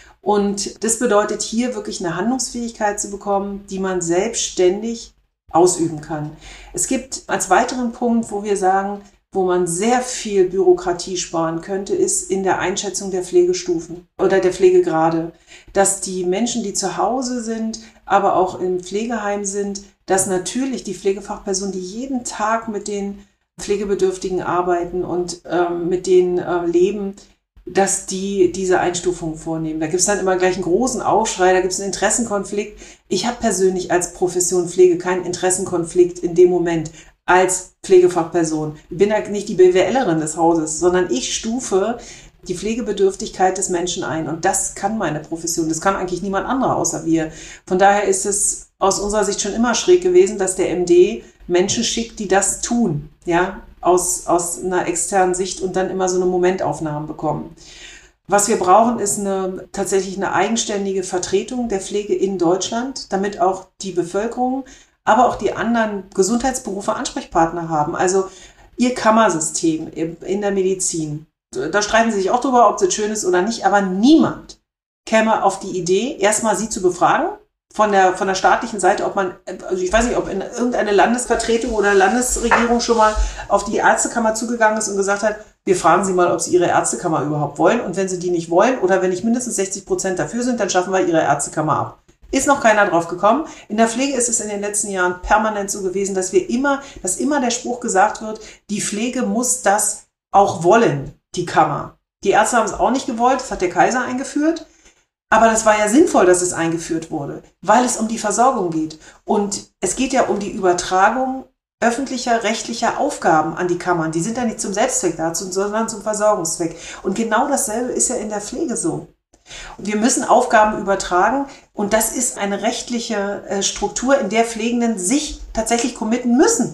Und das bedeutet hier wirklich eine Handlungsfähigkeit zu bekommen, die man selbstständig ausüben kann. Es gibt als weiteren Punkt, wo wir sagen, wo man sehr viel Bürokratie sparen könnte, ist in der Einschätzung der Pflegestufen oder der Pflegegrade. Dass die Menschen, die zu Hause sind, aber auch im Pflegeheim sind, dass natürlich die Pflegefachpersonen, die jeden Tag mit den Pflegebedürftigen arbeiten und ähm, mit denen äh, leben, dass die diese Einstufung vornehmen. Da gibt es dann immer gleich einen großen Aufschrei, da gibt es einen Interessenkonflikt. Ich habe persönlich als Profession Pflege keinen Interessenkonflikt in dem Moment als Pflegefachperson. Ich bin ja nicht die B W Lerin des Hauses, sondern ich stufe die Pflegebedürftigkeit des Menschen ein. Und das kann meine Profession. Das kann eigentlich niemand anderer außer wir. Von daher ist es aus unserer Sicht schon immer schräg gewesen, dass der M D Menschen schickt, die das tun, ja, aus, aus einer externen Sicht und dann immer so eine Momentaufnahmen bekommen. Was wir brauchen, ist eine, tatsächlich eine eigenständige Vertretung der Pflege in Deutschland, damit auch die Bevölkerung, aber auch die anderen Gesundheitsberufe Ansprechpartner haben. Also ihr Kammersystem in der Medizin. Da streiten sie sich auch drüber, ob das schön ist oder nicht, aber niemand käme auf die Idee, erstmal sie zu befragen, von der, von der staatlichen Seite, ob man, also ich weiß nicht, ob in irgendeine Landesvertretung oder Landesregierung schon mal auf die Ärztekammer zugegangen ist und gesagt hat, wir fragen Sie mal, ob Sie Ihre Ärztekammer überhaupt wollen und wenn Sie die nicht wollen oder wenn nicht mindestens sechzig Prozent dafür sind, dann schaffen wir Ihre Ärztekammer ab. Ist noch keiner drauf gekommen. In der Pflege ist es in den letzten Jahren permanent so gewesen, dass wir immer, dass immer der Spruch gesagt wird, die Pflege muss das auch wollen, die Kammer. Die Ärzte haben es auch nicht gewollt, das hat der Kaiser eingeführt. Aber das war ja sinnvoll, dass es eingeführt wurde, weil es um die Versorgung geht. Und es geht ja um die Übertragung öffentlicher, rechtlicher Aufgaben an die Kammern. Die sind ja nicht zum Selbstzweck da, sondern zum Versorgungszweck. Und genau dasselbe ist ja in der Pflege so. Wir müssen Aufgaben übertragen und das ist eine rechtliche Struktur, in der Pflegenden sich tatsächlich committen müssen.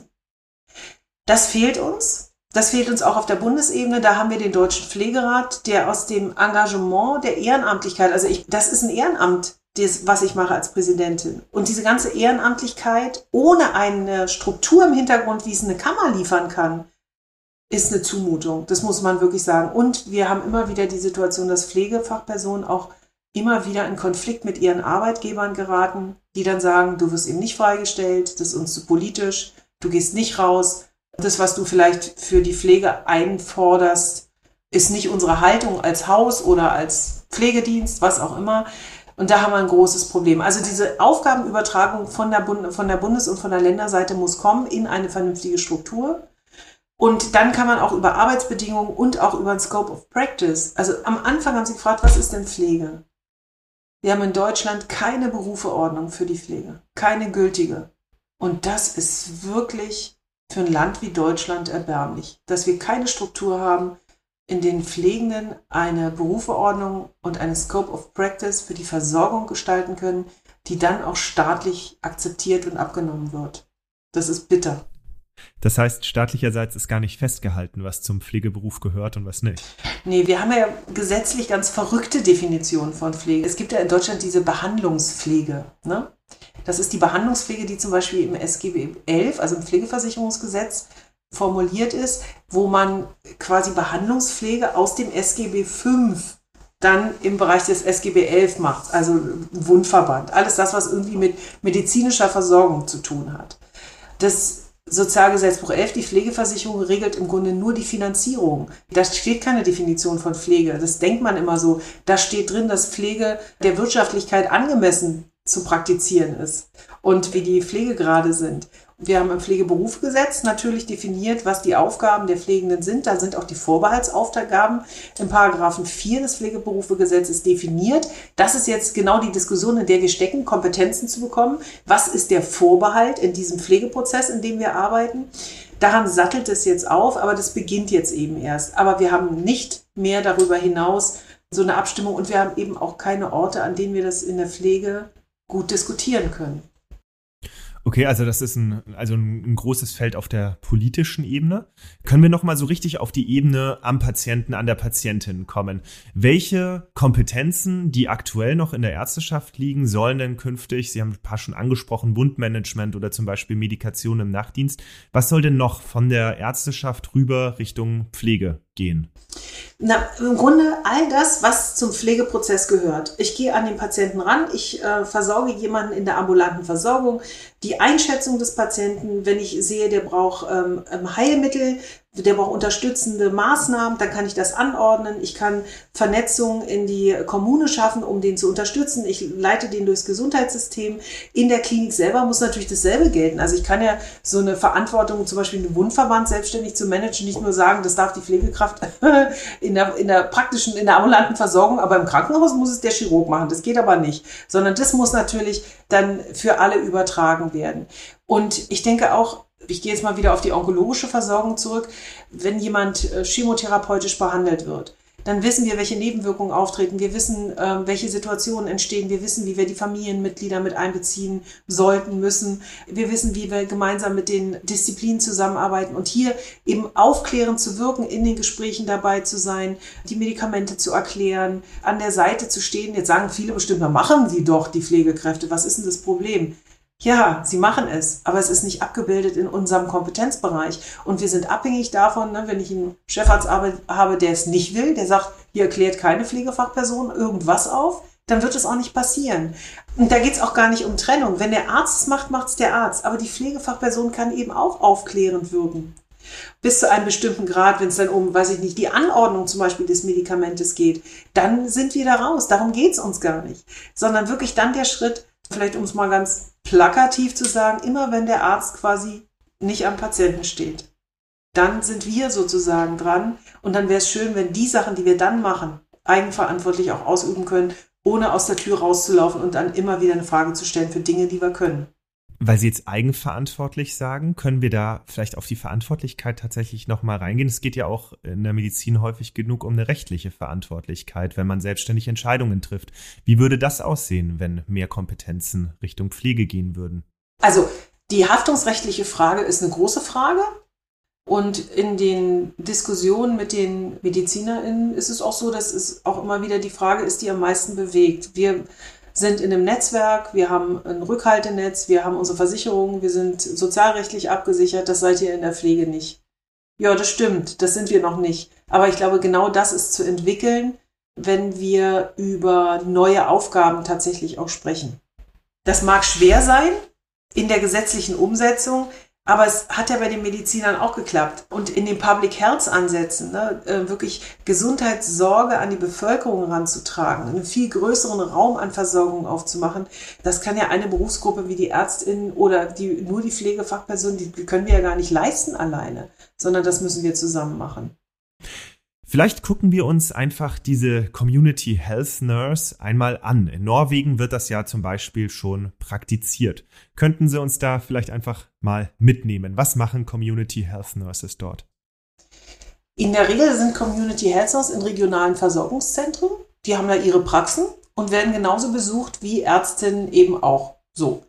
Das fehlt uns. Das fehlt uns auch auf der Bundesebene. Da haben wir den Deutschen Pflegerat, der aus dem Engagement der Ehrenamtlichkeit, also ich, das ist ein Ehrenamt, das, was ich mache als Präsidentin. Und diese ganze Ehrenamtlichkeit ohne eine Struktur im Hintergrund, wie es eine Kammer liefern kann, ist eine Zumutung. Das muss man wirklich sagen. Und wir haben immer wieder die Situation, dass Pflegefachpersonen auch immer wieder in Konflikt mit ihren Arbeitgebern geraten, die dann sagen, du wirst eben nicht freigestellt, das ist uns zu politisch, du gehst nicht raus. Das, was du vielleicht für die Pflege einforderst, ist nicht unsere Haltung als Haus oder als Pflegedienst, was auch immer. Und da haben wir ein großes Problem. Also diese Aufgabenübertragung von der, Bund- von der Bundes- und von der Länderseite muss kommen in eine vernünftige Struktur. Und dann kann man auch über Arbeitsbedingungen und auch über den Scope of Practice. Also am Anfang haben Sie gefragt, was ist denn Pflege? Wir haben in Deutschland keine Berufeordnung für die Pflege, keine gültige. Und das ist wirklich für ein Land wie Deutschland erbärmlich, dass wir keine Struktur haben, in den Pflegenden eine Berufeordnung und eine Scope of Practice für die Versorgung gestalten können, die dann auch staatlich akzeptiert und abgenommen wird. Das ist bitter.
Das heißt, staatlicherseits ist gar nicht festgehalten, was zum Pflegeberuf gehört und was nicht.
Nee, wir haben ja gesetzlich ganz verrückte Definitionen von Pflege. Es gibt ja in Deutschland diese Behandlungspflege, ne? Das ist die Behandlungspflege, die zum Beispiel im S G B elf, also im Pflegeversicherungsgesetz, formuliert ist, wo man quasi Behandlungspflege aus dem S G B fünf dann im Bereich des S G B elf macht, also Wundverband. Alles das, was irgendwie mit medizinischer Versorgung zu tun hat. Das Sozialgesetzbuch elf, die Pflegeversicherung, regelt im Grunde nur die Finanzierung. Da steht keine Definition von Pflege. Das denkt man immer so. Da steht drin, dass Pflege der Wirtschaftlichkeit angemessen zu praktizieren ist und wie die Pflegegrade sind. Wir haben im Pflegeberufsgesetz natürlich definiert, was die Aufgaben der Pflegenden sind. Da sind auch die Vorbehaltsaufgaben im Paragraphen vier des Pflegeberufsgesetzes definiert. Das ist jetzt genau die Diskussion, in der wir stecken, Kompetenzen zu bekommen. Was ist der Vorbehalt in diesem Pflegeprozess, in dem wir arbeiten? Daran sattelt es jetzt auf, aber das beginnt jetzt eben erst. Aber wir haben nicht mehr darüber hinaus so eine Abstimmung und wir haben eben auch keine Orte, an denen wir das in der Pflege gut diskutieren können.
Okay, also das ist ein, also ein, ein großes Feld auf der politischen Ebene. Können wir noch mal so richtig auf die Ebene am Patienten, an der Patientin kommen? Welche Kompetenzen, die aktuell noch in der Ärzteschaft liegen, sollen denn künftig, Sie haben ein paar schon angesprochen, Wundmanagement oder zum Beispiel Medikation im Nachtdienst, was soll denn noch von der Ärzteschaft rüber Richtung Pflege gehen?
Na, im Grunde all das, was zum Pflegeprozess gehört. Ich gehe an den Patienten ran, ich äh, versorge jemanden in der ambulanten Versorgung, die Einschätzung des Patienten, wenn ich sehe, der braucht ähm, Heilmittel, der braucht unterstützende Maßnahmen, dann kann ich das anordnen. Ich kann Vernetzung in die Kommune schaffen, um den zu unterstützen. Ich leite den durchs Gesundheitssystem. In der Klinik selber muss natürlich dasselbe gelten. Also ich kann ja so eine Verantwortung, zum Beispiel einen Wundverband selbstständig zu managen, nicht nur sagen, das darf die Pflegekraft in der, in der praktischen, in der ambulanten Versorgung, aber im Krankenhaus muss es der Chirurg machen. Das geht aber nicht. Sondern das muss natürlich dann für alle übertragen werden. Und ich denke auch, ich gehe jetzt mal wieder auf die onkologische Versorgung zurück. Wenn jemand äh, chemotherapeutisch behandelt wird, dann wissen wir, welche Nebenwirkungen auftreten. Wir wissen, ähm, welche Situationen entstehen. Wir wissen, wie wir die Familienmitglieder mit einbeziehen sollten, müssen. Wir wissen, wie wir gemeinsam mit den Disziplinen zusammenarbeiten. Und hier eben aufklärend zu wirken, in den Gesprächen dabei zu sein, die Medikamente zu erklären, an der Seite zu stehen. Jetzt sagen viele bestimmt, na, machen Sie doch, die Pflegekräfte. Was ist denn das Problem? Ja, sie machen es, aber es ist nicht abgebildet in unserem Kompetenzbereich. Und wir sind abhängig davon, ne, wenn ich einen Chefarzt habe, der es nicht will, der sagt, hier erklärt keine Pflegefachperson irgendwas auf, dann wird es auch nicht passieren. Und da geht es auch gar nicht um Trennung. Wenn der Arzt es macht, macht es der Arzt. Aber die Pflegefachperson kann eben auch aufklärend wirken. Bis zu einem bestimmten Grad, wenn es dann um, weiß ich nicht, die Anordnung zum Beispiel des Medikamentes geht, dann sind wir da raus. Darum geht es uns gar nicht. Sondern wirklich dann der Schritt, vielleicht um es mal ganz plakativ zu sagen, immer wenn der Arzt quasi nicht am Patienten steht, dann sind wir sozusagen dran. Und dann wäre es schön, wenn die Sachen, die wir dann machen, eigenverantwortlich auch ausüben können, ohne aus der Tür rauszulaufen und dann immer wieder eine Frage zu stellen für Dinge, die wir können.
Weil Sie jetzt eigenverantwortlich sagen, können wir da vielleicht auf die Verantwortlichkeit tatsächlich nochmal reingehen? Es geht ja auch in der Medizin häufig genug um eine rechtliche Verantwortlichkeit, wenn man selbstständig Entscheidungen trifft. Wie würde das aussehen, wenn mehr Kompetenzen Richtung Pflege gehen würden?
Also die haftungsrechtliche Frage ist eine große Frage. Und in den Diskussionen mit den MedizinerInnen ist es auch so, dass es auch immer wieder die Frage ist, die am meisten bewegt. Wir sind in einem Netzwerk, wir haben ein Rückhaltenetz, wir haben unsere Versicherungen, wir sind sozialrechtlich abgesichert, das seid ihr in der Pflege nicht. Ja, das stimmt, das sind wir noch nicht. Aber ich glaube, genau das ist zu entwickeln, wenn wir über neue Aufgaben tatsächlich auch sprechen. Das mag schwer sein in der gesetzlichen Umsetzung, aber es hat ja bei den Medizinern auch geklappt. Und in den Public Health Ansätzen, ne, wirklich Gesundheitssorge an die Bevölkerung ranzutragen, einen viel größeren Raum an Versorgung aufzumachen, das kann ja eine Berufsgruppe wie die Ärztinnen oder die, nur die Pflegefachpersonen, die können wir ja gar nicht leisten alleine, sondern das müssen wir zusammen machen.
Vielleicht gucken wir uns einfach diese Community Health Nurse einmal an. In Norwegen wird das ja zum Beispiel schon praktiziert. Könnten Sie uns da vielleicht einfach mal mitnehmen? Was machen Community Health Nurses dort?
In der Regel sind Community Health Nurses in regionalen Versorgungszentren. Die haben da ihre Praxen und werden genauso besucht wie Ärztinnen eben auch. So.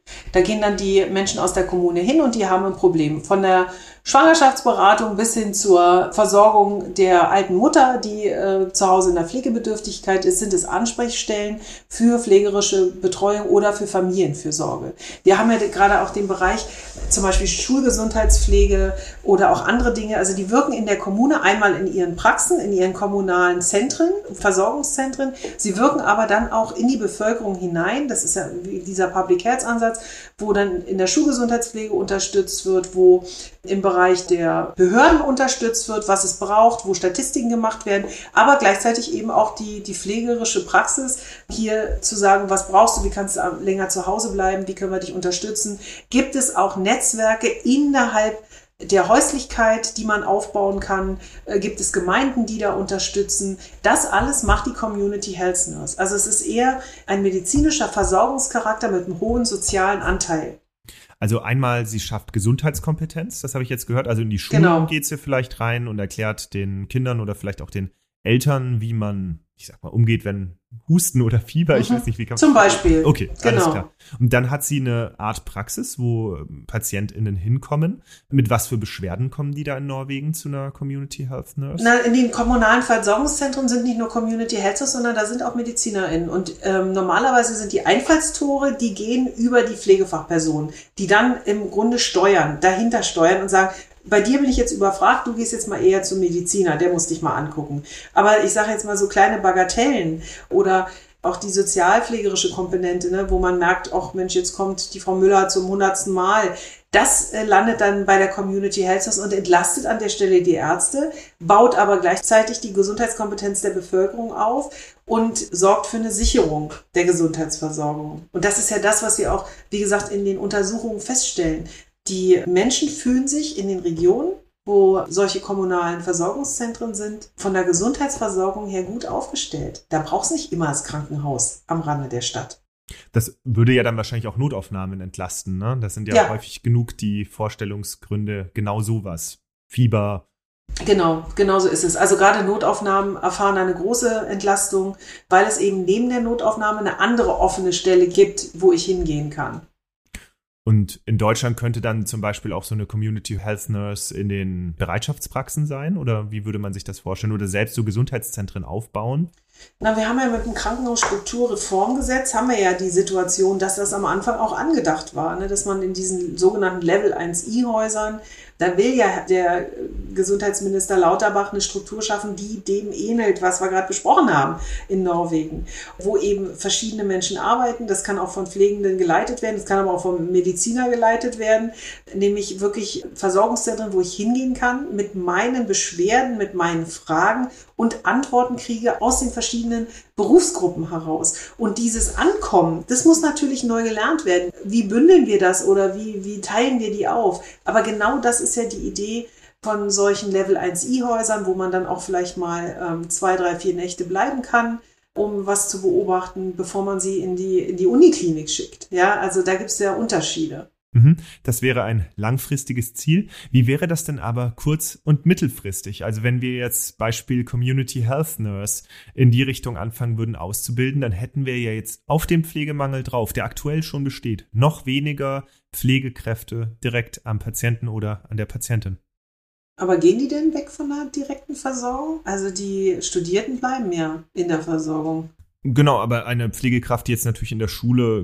Da gehen dann die Menschen aus der Kommune hin und die haben ein Problem. Von der Schwangerschaftsberatung bis hin zur Versorgung der alten Mutter, die äh, zu Hause in der Pflegebedürftigkeit ist, sind es Ansprechstellen für pflegerische Betreuung oder für Familienfürsorge. Wir haben ja gerade auch den Bereich zum Beispiel Schulgesundheitspflege oder auch andere Dinge. Also die wirken in der Kommune einmal in ihren Praxen, in ihren kommunalen Zentren, Versorgungszentren. Sie wirken aber dann auch in die Bevölkerung hinein. Das ist ja dieser Public Health Ansatz, wo dann in der Schulgesundheitspflege unterstützt wird, wo im Bereich der Behörden unterstützt wird, was es braucht, wo Statistiken gemacht werden, aber gleichzeitig eben auch die, die pflegerische Praxis, hier zu sagen, was brauchst du, wie kannst du länger zu Hause bleiben, wie können wir dich unterstützen. Gibt es auch Netzwerke innerhalb der Häuslichkeit, die man aufbauen kann? Äh, gibt es Gemeinden, die da unterstützen? Das alles macht die Community Health Nurse. Also es ist eher ein medizinischer Versorgungscharakter mit einem hohen sozialen Anteil.
Also einmal, sie schafft Gesundheitskompetenz, das habe ich jetzt gehört. Also in die Schulen
Genau.
geht sie vielleicht rein und erklärt den Kindern oder vielleicht auch den Eltern, wie man, ich sag mal, umgeht, wenn Husten oder Fieber, ich
mhm.
weiß nicht, wie kann man
Zum Beispiel.
Okay,
genau.
alles klar. Und dann hat sie eine Art Praxis, wo PatientInnen hinkommen. Mit was für Beschwerden kommen die da in Norwegen zu einer Community Health Nurse?
Na, in den kommunalen Versorgungszentren sind nicht nur Community Health Nurse, sondern da sind auch MedizinerInnen. Und ähm, normalerweise sind die Einfallstore, die gehen über die Pflegefachpersonen, die dann im Grunde steuern, dahinter steuern und sagen, bei dir bin ich jetzt überfragt, du gehst jetzt mal eher zum Mediziner, der muss dich mal angucken. Aber ich sage jetzt mal so kleine Bagatellen oder auch die sozialpflegerische Komponente, ne, wo man merkt, ach Mensch, jetzt kommt die Frau Müller zum hundertsten Mal. Das äh, landet dann bei der Community Health Nurse und entlastet an der Stelle die Ärzte, baut aber gleichzeitig die Gesundheitskompetenz der Bevölkerung auf und sorgt für eine Sicherung der Gesundheitsversorgung. Und das ist ja das, was wir auch, wie gesagt, in den Untersuchungen feststellen. Die Menschen fühlen sich in den Regionen, wo solche kommunalen Versorgungszentren sind, von der Gesundheitsversorgung her gut aufgestellt. Da braucht es nicht immer das Krankenhaus am Rande der Stadt.
Das würde ja dann wahrscheinlich auch Notaufnahmen entlasten, ne? Das sind ja, ja. häufig genug die Vorstellungsgründe, genau sowas. Fieber.
Genau, genau so ist es. Also gerade Notaufnahmen erfahren eine große Entlastung, weil es eben neben der Notaufnahme eine andere offene Stelle gibt, wo ich hingehen kann.
Und in Deutschland könnte dann zum Beispiel auch so eine Community Health Nurse in den Bereitschaftspraxen sein? Oder wie würde man sich das vorstellen? Oder selbst so Gesundheitszentren aufbauen?
Na, wir haben ja mit dem Krankenhausstrukturreformgesetz haben wir ja die Situation, dass das am Anfang auch angedacht war, ne? Dass man in diesen sogenannten Level eins I-Häusern, da will ja der Gesundheitsminister Lauterbach eine Struktur schaffen, die dem ähnelt, was wir gerade besprochen haben in Norwegen, wo eben verschiedene Menschen arbeiten. Das kann auch von Pflegenden geleitet werden, das kann aber auch vom Mediziner geleitet werden, nämlich wirklich Versorgungszentren, wo ich hingehen kann mit meinen Beschwerden, mit meinen Fragen und Antworten kriege aus den verschiedenen Berufsgruppen heraus. Und dieses Ankommen, das muss natürlich neu gelernt werden. Wie bündeln wir das oder wie, wie teilen wir die auf? Aber genau das ist ja die Idee von solchen Level eins I-Häusern, wo man dann auch vielleicht mal ähm, zwei, drei, vier Nächte bleiben kann, um was zu beobachten, bevor man sie in die, in die Uniklinik schickt. Ja, also da gibt es ja Unterschiede.
Das wäre ein langfristiges Ziel. Wie wäre das denn aber kurz- und mittelfristig? Also wenn wir jetzt Beispiel Community Health Nurse in die Richtung anfangen würden auszubilden, dann hätten wir ja jetzt auf den Pflegemangel drauf, der aktuell schon besteht, noch weniger Pflegekräfte direkt am Patienten oder an der Patientin.
Aber gehen die denn weg von der direkten Versorgung? Also die Studierten bleiben ja in der Versorgung.
Genau, aber eine Pflegekraft, die jetzt natürlich in der Schule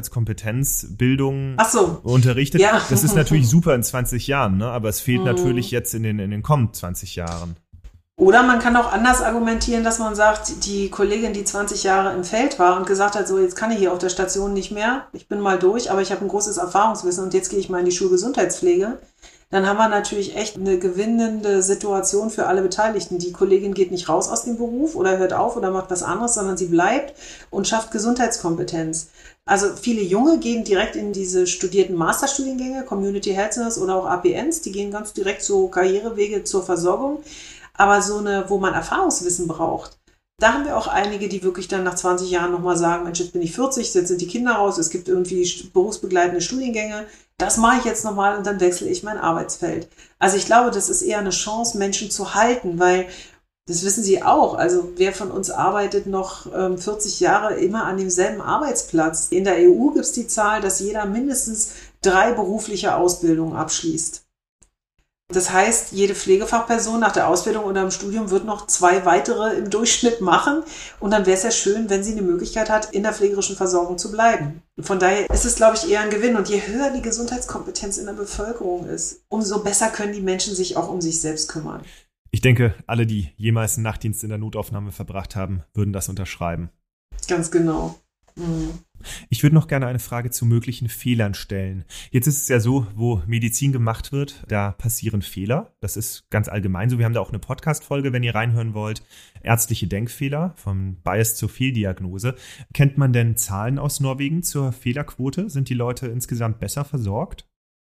Gesundheitskompetenzbildung
Ach so.
unterrichtet,
ja.
Das ist natürlich super in zwanzig Jahren, ne? Aber es fehlt
mhm.
natürlich jetzt in den, in den kommenden zwanzig Jahren.
Oder man kann auch anders argumentieren, dass man sagt, die Kollegin, die zwanzig Jahre im Feld war und gesagt hat, so jetzt kann ich hier auf der Station nicht mehr, ich bin mal durch, aber ich habe ein großes Erfahrungswissen und jetzt gehe ich mal in die Schulgesundheitspflege. Dann haben wir natürlich echt eine gewinnende Situation für alle Beteiligten. Die Kollegin geht nicht raus aus dem Beruf oder hört auf oder macht was anderes, sondern sie bleibt und schafft Gesundheitskompetenz. Also viele Junge gehen direkt in diese studierten Masterstudiengänge, Community Health Nurse oder auch A P Ns, die gehen ganz direkt so Karrierewege zur Versorgung. Aber so eine, wo man Erfahrungswissen braucht, da haben wir auch einige, die wirklich dann nach zwanzig Jahren nochmal sagen, Mensch, jetzt bin ich vierzig, jetzt sind die Kinder raus, es gibt irgendwie berufsbegleitende Studiengänge, das mache ich jetzt nochmal und dann wechsle ich mein Arbeitsfeld. Also ich glaube, das ist eher eine Chance, Menschen zu halten, weil Das wissen Sie auch. Also wer von uns arbeitet noch ähm, vierzig Jahre immer an demselben Arbeitsplatz? In der E U gibt es die Zahl, dass jeder mindestens drei berufliche Ausbildungen abschließt. Das heißt, jede Pflegefachperson nach der Ausbildung oder im Studium wird noch zwei weitere im Durchschnitt machen. Und dann wäre es ja schön, wenn sie eine Möglichkeit hat, in der pflegerischen Versorgung zu bleiben. Von daher ist es, glaube ich, eher ein Gewinn. Und je höher die Gesundheitskompetenz in der Bevölkerung ist, umso besser können die Menschen sich auch um sich selbst kümmern.
Ich denke, alle, die jemals einen Nachtdienst in der Notaufnahme verbracht haben, würden das unterschreiben.
Ganz genau. Mhm.
Ich würde noch gerne eine Frage zu möglichen Fehlern stellen. Jetzt ist es ja so, wo Medizin gemacht wird, da passieren Fehler. Das ist ganz allgemein so. Wir haben da auch eine Podcast-Folge, wenn ihr reinhören wollt. Ärztliche Denkfehler, vom Bias zur Fehldiagnose. Kennt man denn Zahlen aus Norwegen zur Fehlerquote? Sind die Leute insgesamt besser versorgt?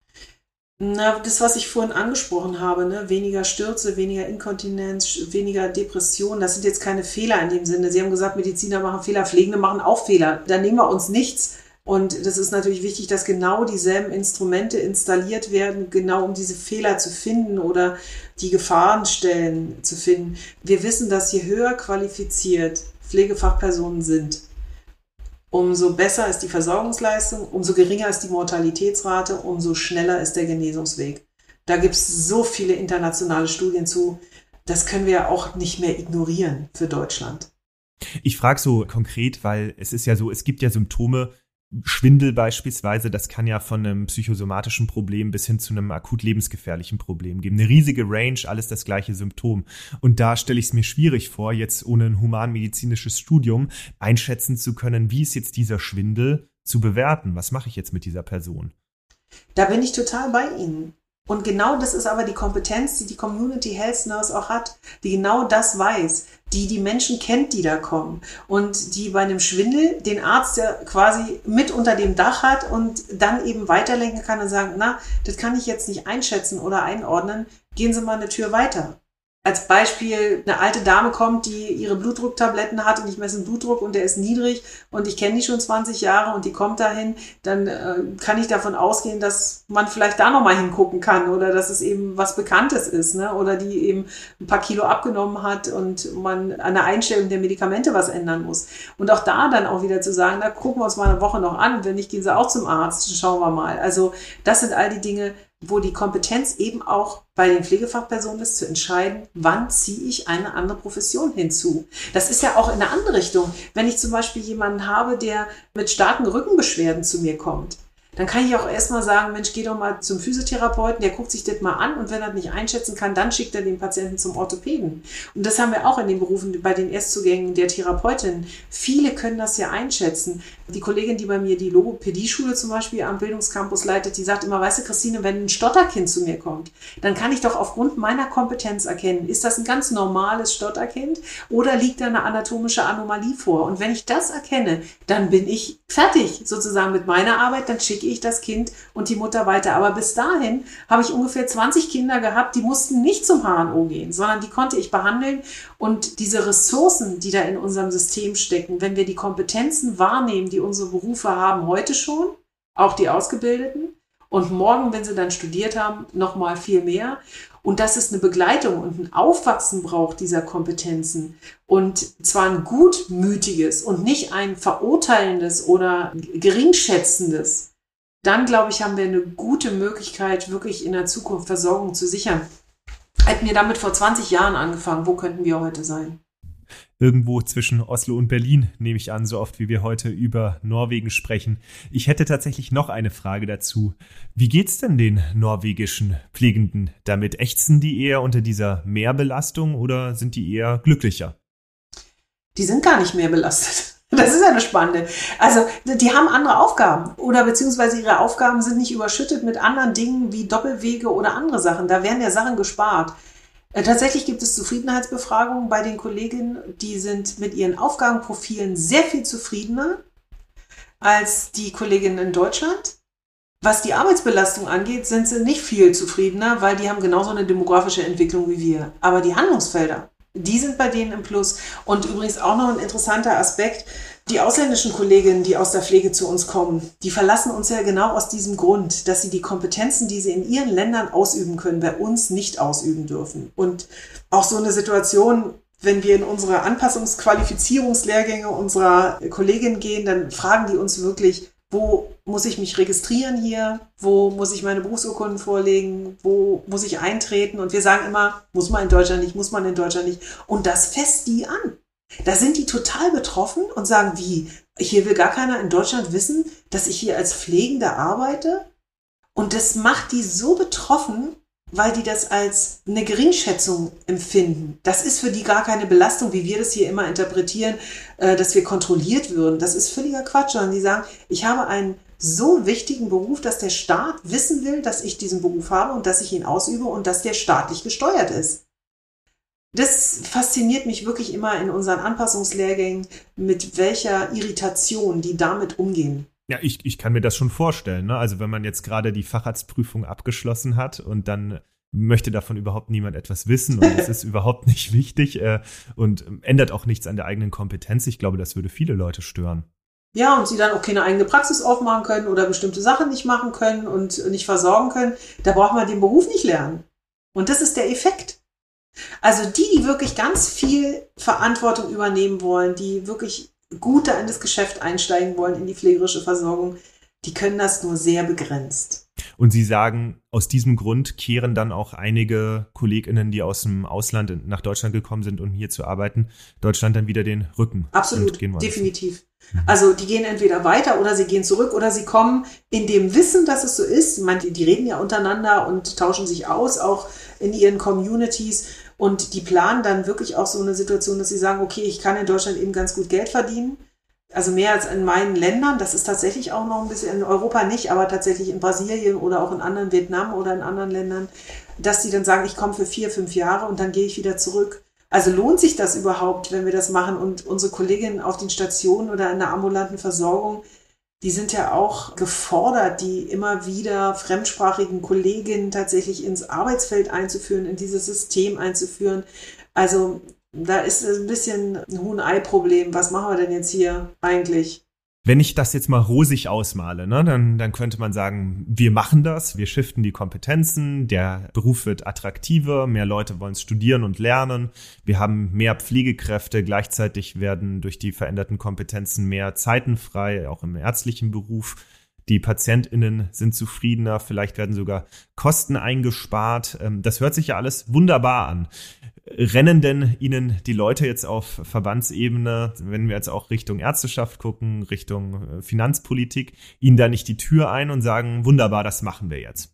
Na, das, was ich vorhin angesprochen habe, ne? Weniger Stürze, weniger Inkontinenz, weniger Depression, das sind jetzt keine Fehler in dem Sinne. Sie haben gesagt, Mediziner machen Fehler, Pflegende machen auch Fehler. Da nehmen wir uns nichts. Und das ist natürlich wichtig, dass genau dieselben Instrumente installiert werden, genau um diese Fehler zu finden oder die Gefahrenstellen zu finden. Wir wissen, dass je höher qualifiziert Pflegefachpersonen sind, umso besser ist die Versorgungsleistung, umso geringer ist die Mortalitätsrate, umso schneller ist der Genesungsweg. Da gibt es so viele internationale Studien zu, das können wir ja auch nicht mehr ignorieren für Deutschland.
Ich frage so konkret, weil es ist ja so, es gibt ja Symptome, Schwindel beispielsweise, das kann ja von einem psychosomatischen Problem bis hin zu einem akut lebensgefährlichen Problem geben. Eine riesige Range, alles das gleiche Symptom. Und da stelle ich es mir schwierig vor, jetzt ohne ein humanmedizinisches Studium einschätzen zu können, wie ist jetzt dieser Schwindel zu bewerten? Was mache ich jetzt mit dieser Person?
Da bin ich total bei Ihnen. Und genau das ist aber die Kompetenz, die die Community Health Nurse auch hat, die genau das weiß, die die Menschen kennt, die da kommen und die bei einem Schwindel den Arzt, der quasi mit unter dem Dach hat und dann eben weiterlenken kann und sagen, na, das kann ich jetzt nicht einschätzen oder einordnen, gehen Sie mal eine Tür weiter. Als Beispiel, eine alte Dame kommt, die ihre Blutdrucktabletten hat und ich messe den Blutdruck und der ist niedrig und ich kenne die schon zwanzig Jahre und die kommt dahin, dann äh, kann ich davon ausgehen, dass man vielleicht da nochmal hingucken kann oder dass es eben was Bekanntes ist, ne? Oder die eben ein paar Kilo abgenommen hat und man an der Einstellung der Medikamente was ändern muss. Und auch da dann auch wieder zu sagen, na, gucken wir uns mal eine Woche noch an und wenn nicht, gehen Sie auch zum Arzt, schauen wir mal. Also das sind all die Dinge, wo die Kompetenz eben auch bei den Pflegefachpersonen ist, zu entscheiden, wann ziehe ich eine andere Profession hinzu. Das ist ja auch in eine andere Richtung. Wenn ich zum Beispiel jemanden habe, der mit starken Rückenbeschwerden zu mir kommt, dann kann ich auch erstmal sagen, Mensch, geh doch mal zum Physiotherapeuten, der guckt sich das mal an und wenn er das nicht einschätzen kann, dann schickt er den Patienten zum Orthopäden. Und das haben wir auch in den Berufen bei den Erstzugängen der Therapeutin. Viele können das ja einschätzen. Die Kollegin, die bei mir die Logopädie-Schule zum Beispiel am Bildungscampus leitet, die sagt immer, weißt du, Christine, wenn ein Stotterkind zu mir kommt, dann kann ich doch aufgrund meiner Kompetenz erkennen, ist das ein ganz normales Stotterkind oder liegt da eine anatomische Anomalie vor? Und wenn ich das erkenne, dann bin ich fertig sozusagen mit meiner Arbeit, dann schicke ich das Kind und die Mutter weiter. Aber bis dahin habe ich ungefähr zwanzig Kinder gehabt, die mussten nicht zum H N O gehen, sondern die konnte ich behandeln. Und diese Ressourcen, die da in unserem System stecken, wenn wir die Kompetenzen wahrnehmen, die unsere Berufe haben, heute schon, auch die Ausgebildeten, und morgen, wenn sie dann studiert haben, nochmal viel mehr. Und dass es eine Begleitung und ein Aufwachsen braucht dieser Kompetenzen. Und zwar ein gutmütiges und nicht ein verurteilendes oder geringschätzendes. Dann, glaube ich, haben wir eine gute Möglichkeit, wirklich in der Zukunft Versorgung zu sichern. Hätten wir damit vor zwanzig Jahren angefangen, wo könnten wir heute sein?
Irgendwo zwischen Oslo und Berlin, nehme ich an, so oft wie wir heute über Norwegen sprechen. Ich hätte tatsächlich noch eine Frage dazu. Wie geht's denn den norwegischen Pflegenden damit? Ächzen die eher unter dieser Mehrbelastung oder sind die eher glücklicher?
Die sind gar nicht mehr belastet. Das ist ja eine spannende. Also die haben andere Aufgaben oder beziehungsweise ihre Aufgaben sind nicht überschüttet mit anderen Dingen wie Doppelwege oder andere Sachen. Da werden ja Sachen gespart. Tatsächlich gibt es Zufriedenheitsbefragungen bei den Kolleginnen, die sind mit ihren Aufgabenprofilen sehr viel zufriedener als die Kolleginnen in Deutschland. Was die Arbeitsbelastung angeht, sind sie nicht viel zufriedener, weil die haben genauso eine demografische Entwicklung wie wir. Aber die Handlungsfelder, Die sind bei denen im Plus. Und übrigens auch noch ein interessanter Aspekt, die ausländischen Kolleginnen, die aus der Pflege zu uns kommen, die verlassen uns ja genau aus diesem Grund, dass sie die Kompetenzen, die sie in ihren Ländern ausüben können, bei uns nicht ausüben dürfen. Und auch so eine Situation, wenn wir in unsere Anpassungsqualifizierungslehrgänge unserer Kolleginnen gehen, dann fragen die uns wirklich, wo muss ich mich registrieren hier? Wo muss ich meine Berufsurkunden vorlegen? Wo muss ich eintreten? Und wir sagen immer, muss man in Deutschland nicht, muss man in Deutschland nicht. Und das fässt die an. Da sind die total betroffen und sagen, wie, hier will gar keiner in Deutschland wissen, dass ich hier als Pflegende arbeite? Und das macht die so betroffen, weil die das als eine Geringschätzung empfinden. Das ist für die gar keine Belastung, wie wir das hier immer interpretieren, dass wir kontrolliert würden. Das ist völliger Quatsch, sondern die sagen, ich habe einen so wichtigen Beruf, dass der Staat wissen will, dass ich diesen Beruf habe und dass ich ihn ausübe und dass der staatlich gesteuert ist. Das fasziniert mich wirklich immer in unseren Anpassungslehrgängen, mit welcher Irritation die damit umgehen.
Ja, ich, ich kann mir das schon vorstellen, ne? Also wenn man jetzt gerade die Facharztprüfung abgeschlossen hat und dann möchte davon überhaupt niemand etwas wissen und es ist überhaupt nicht wichtig äh, und ändert auch nichts an der eigenen Kompetenz. Ich glaube, das würde viele Leute stören.
Ja, und sie dann auch keine eigene Praxis aufmachen können oder bestimmte Sachen nicht machen können und nicht versorgen können. Da braucht man den Beruf nicht lernen. Und das ist der Effekt. Also die, die wirklich ganz viel Verantwortung übernehmen wollen, die wirklich gut da in das Geschäft einsteigen wollen, in die pflegerische Versorgung, die können das nur sehr begrenzt.
Und Sie sagen, aus diesem Grund kehren dann auch einige KollegInnen, die aus dem Ausland nach Deutschland gekommen sind, um hier zu arbeiten, Deutschland dann wieder den Rücken.
Absolut, definitiv. Also die gehen entweder weiter oder sie gehen zurück oder sie kommen in dem Wissen, dass es so ist. Ich meine, die reden ja untereinander und tauschen sich aus, auch in ihren Communities. Und die planen dann wirklich auch so eine Situation, dass sie sagen, okay, ich kann in Deutschland eben ganz gut Geld verdienen. Also mehr als in meinen Ländern. Das ist tatsächlich auch noch ein bisschen in Europa nicht, aber tatsächlich in Brasilien oder auch in anderen Vietnam oder in anderen Ländern, dass die dann sagen, ich komme für vier, fünf Jahre und dann gehe ich wieder zurück. Also lohnt sich das überhaupt, wenn wir das machen? Und unsere Kolleginnen auf den Stationen oder in der ambulanten Versorgung, die sind ja auch gefordert, die immer wieder fremdsprachigen Kolleginnen tatsächlich ins Arbeitsfeld einzuführen, in dieses System einzuführen. Also da ist ein bisschen ein Huhn-Ei-Problem. Was machen wir denn jetzt hier eigentlich?
Wenn ich das jetzt mal rosig ausmale, ne, dann, dann könnte man sagen, wir machen das, wir shiften die Kompetenzen, der Beruf wird attraktiver, mehr Leute wollen studieren und lernen, wir haben mehr Pflegekräfte, gleichzeitig werden durch die veränderten Kompetenzen mehr Zeiten frei, auch im ärztlichen Beruf. Die PatientInnen sind zufriedener, vielleicht werden sogar Kosten eingespart. Das hört sich ja alles wunderbar an. Rennen denn Ihnen die Leute jetzt auf Verbandsebene, wenn wir jetzt auch Richtung Ärzteschaft gucken, Richtung Finanzpolitik, Ihnen da nicht die Tür ein und sagen, wunderbar, das machen wir jetzt?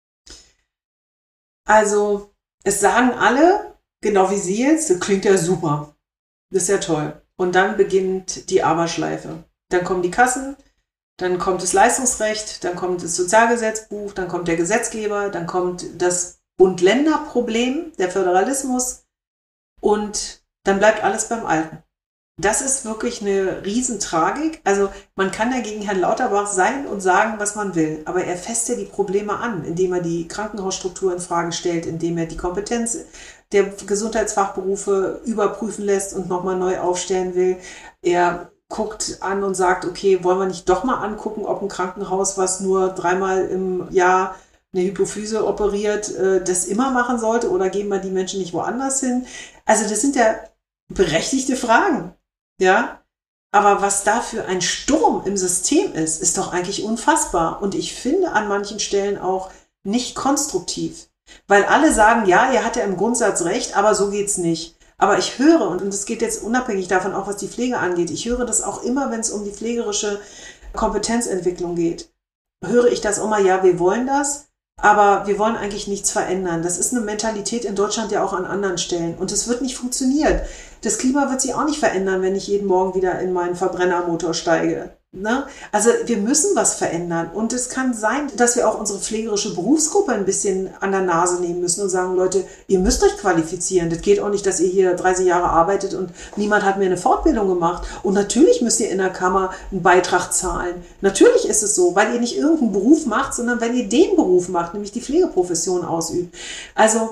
Also, es sagen alle, genau wie Sie jetzt, das klingt ja super. Das ist ja toll. Und dann beginnt die Aberschleife. Dann kommen die Kassen, dann kommt das Leistungsrecht, dann kommt das Sozialgesetzbuch, dann kommt der Gesetzgeber, dann kommt das Bund-Länder-Problem, der Föderalismus und dann bleibt alles beim Alten. Das ist wirklich eine Riesentragik. Also man kann ja gegen Herrn Lauterbach sein und sagen, was man will, aber er fasst ja die Probleme an, indem er die Krankenhausstruktur in Frage stellt, indem er die Kompetenz der Gesundheitsfachberufe überprüfen lässt und nochmal neu aufstellen will. Er guckt an und sagt, okay, wollen wir nicht doch mal angucken, ob ein Krankenhaus, was nur dreimal im Jahr eine Hypophyse operiert, das immer machen sollte oder geben wir die Menschen nicht woanders hin? Also das sind ja berechtigte Fragen, ja. Aber was da für ein Sturm im System ist, ist doch eigentlich unfassbar. Und ich finde an manchen Stellen auch nicht konstruktiv. Weil alle sagen, ja, er hat ja im Grundsatz recht, aber so geht's nicht. Aber ich höre, und es geht jetzt unabhängig davon auch, was die Pflege angeht, ich höre das auch immer, wenn es um die pflegerische Kompetenzentwicklung geht, höre ich das immer, ja, wir wollen das, aber wir wollen eigentlich nichts verändern. Das ist eine Mentalität in Deutschland ja auch an anderen Stellen. Und es wird nicht funktionieren. Das Klima wird sich auch nicht verändern, wenn ich jeden Morgen wieder in meinen Verbrennermotor steige. Ne? Also wir müssen was verändern. Und es kann sein, dass wir auch unsere pflegerische Berufsgruppe ein bisschen an der Nase nehmen müssen und sagen, Leute, ihr müsst euch qualifizieren. Das geht auch nicht, dass ihr hier dreißig Jahre arbeitet und niemand hat mir eine Fortbildung gemacht. Und natürlich müsst ihr in der Kammer einen Beitrag zahlen. Natürlich ist es so, weil ihr nicht irgendeinen Beruf macht, sondern wenn ihr den Beruf macht, nämlich die Pflegeprofession ausübt. Also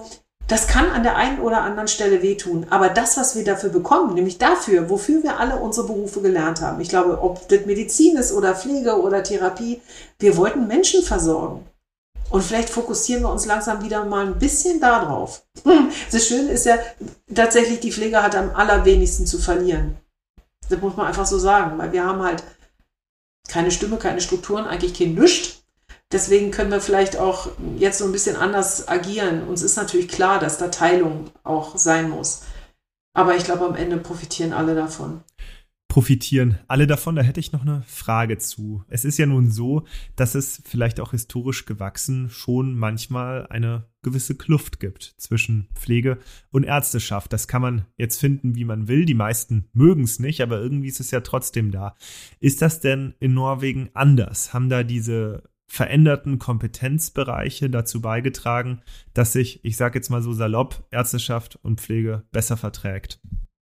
Das kann an der einen oder anderen Stelle wehtun, aber das, was wir dafür bekommen, nämlich dafür, wofür wir alle unsere Berufe gelernt haben, ich glaube, ob das Medizin ist oder Pflege oder Therapie, wir wollten Menschen versorgen. Und vielleicht fokussieren wir uns langsam wieder mal ein bisschen darauf. Das Schöne ist ja, tatsächlich die Pflege hat am allerwenigsten zu verlieren. Das muss man einfach so sagen, weil wir haben halt keine Stimme, keine Strukturen, eigentlich kein Nichts. Deswegen können wir vielleicht auch jetzt so ein bisschen anders agieren. Uns ist natürlich klar, dass da Teilung auch sein muss. Aber ich glaube, am Ende profitieren alle davon.
Profitieren alle davon? Da hätte ich noch eine Frage zu. Es ist ja nun so, dass es vielleicht auch historisch gewachsen schon manchmal eine gewisse Kluft gibt zwischen Pflege und Ärzteschaft. Das kann man jetzt finden, wie man will. Die meisten mögen es nicht, aber irgendwie ist es ja trotzdem da. Ist das denn in Norwegen anders? Haben da diese veränderten Kompetenzbereiche dazu beigetragen, dass sich, ich sage jetzt mal so salopp, Ärzteschaft und Pflege besser verträgt?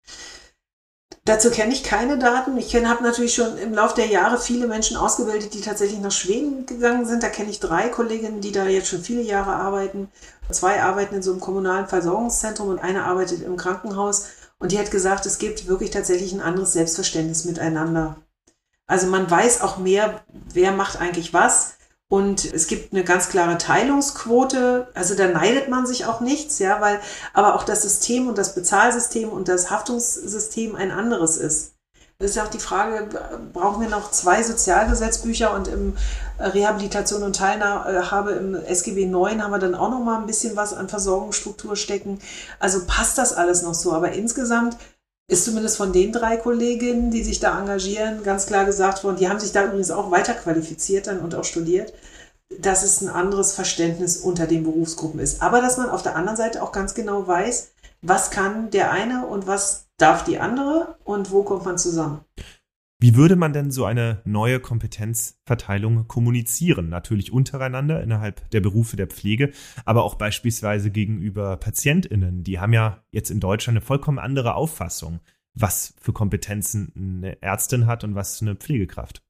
Dazu kenne ich keine Daten. Ich habe natürlich schon im Laufe der Jahre viele Menschen ausgebildet, die tatsächlich nach Schweden gegangen sind. Da kenne ich drei Kolleginnen, die da jetzt schon viele Jahre arbeiten. Zwei arbeiten in so einem kommunalen Versorgungszentrum und eine arbeitet im Krankenhaus. Und die hat gesagt, es gibt wirklich tatsächlich ein anderes Selbstverständnis miteinander. Also man weiß auch mehr, wer macht eigentlich was. Und es gibt eine ganz klare Teilungsquote, also da neidet man sich auch nichts, ja, weil aber auch das System und das Bezahlsystem und das Haftungssystem ein anderes ist. Das ist ja auch die Frage, brauchen wir noch zwei Sozialgesetzbücher und im Rehabilitation und Teilhabe im S G B neun haben wir dann auch noch mal ein bisschen was an Versorgungsstruktur stecken. Also passt das alles noch so, aber insgesamt ist zumindest von den drei Kolleginnen, die sich da engagieren, ganz klar gesagt worden, die haben sich da übrigens auch weiterqualifiziert dann und auch studiert, dass es ein anderes Verständnis unter den Berufsgruppen ist. Aber dass man auf der anderen Seite auch ganz genau weiß, was kann der eine und was darf die andere und wo kommt man zusammen.
Wie würde man denn so eine neue Kompetenzverteilung kommunizieren? Natürlich untereinander innerhalb der Berufe der Pflege, aber auch beispielsweise gegenüber PatientInnen. Die haben ja jetzt in Deutschland eine vollkommen andere Auffassung, was für Kompetenzen eine Ärztin hat und was eine Pflegekraft.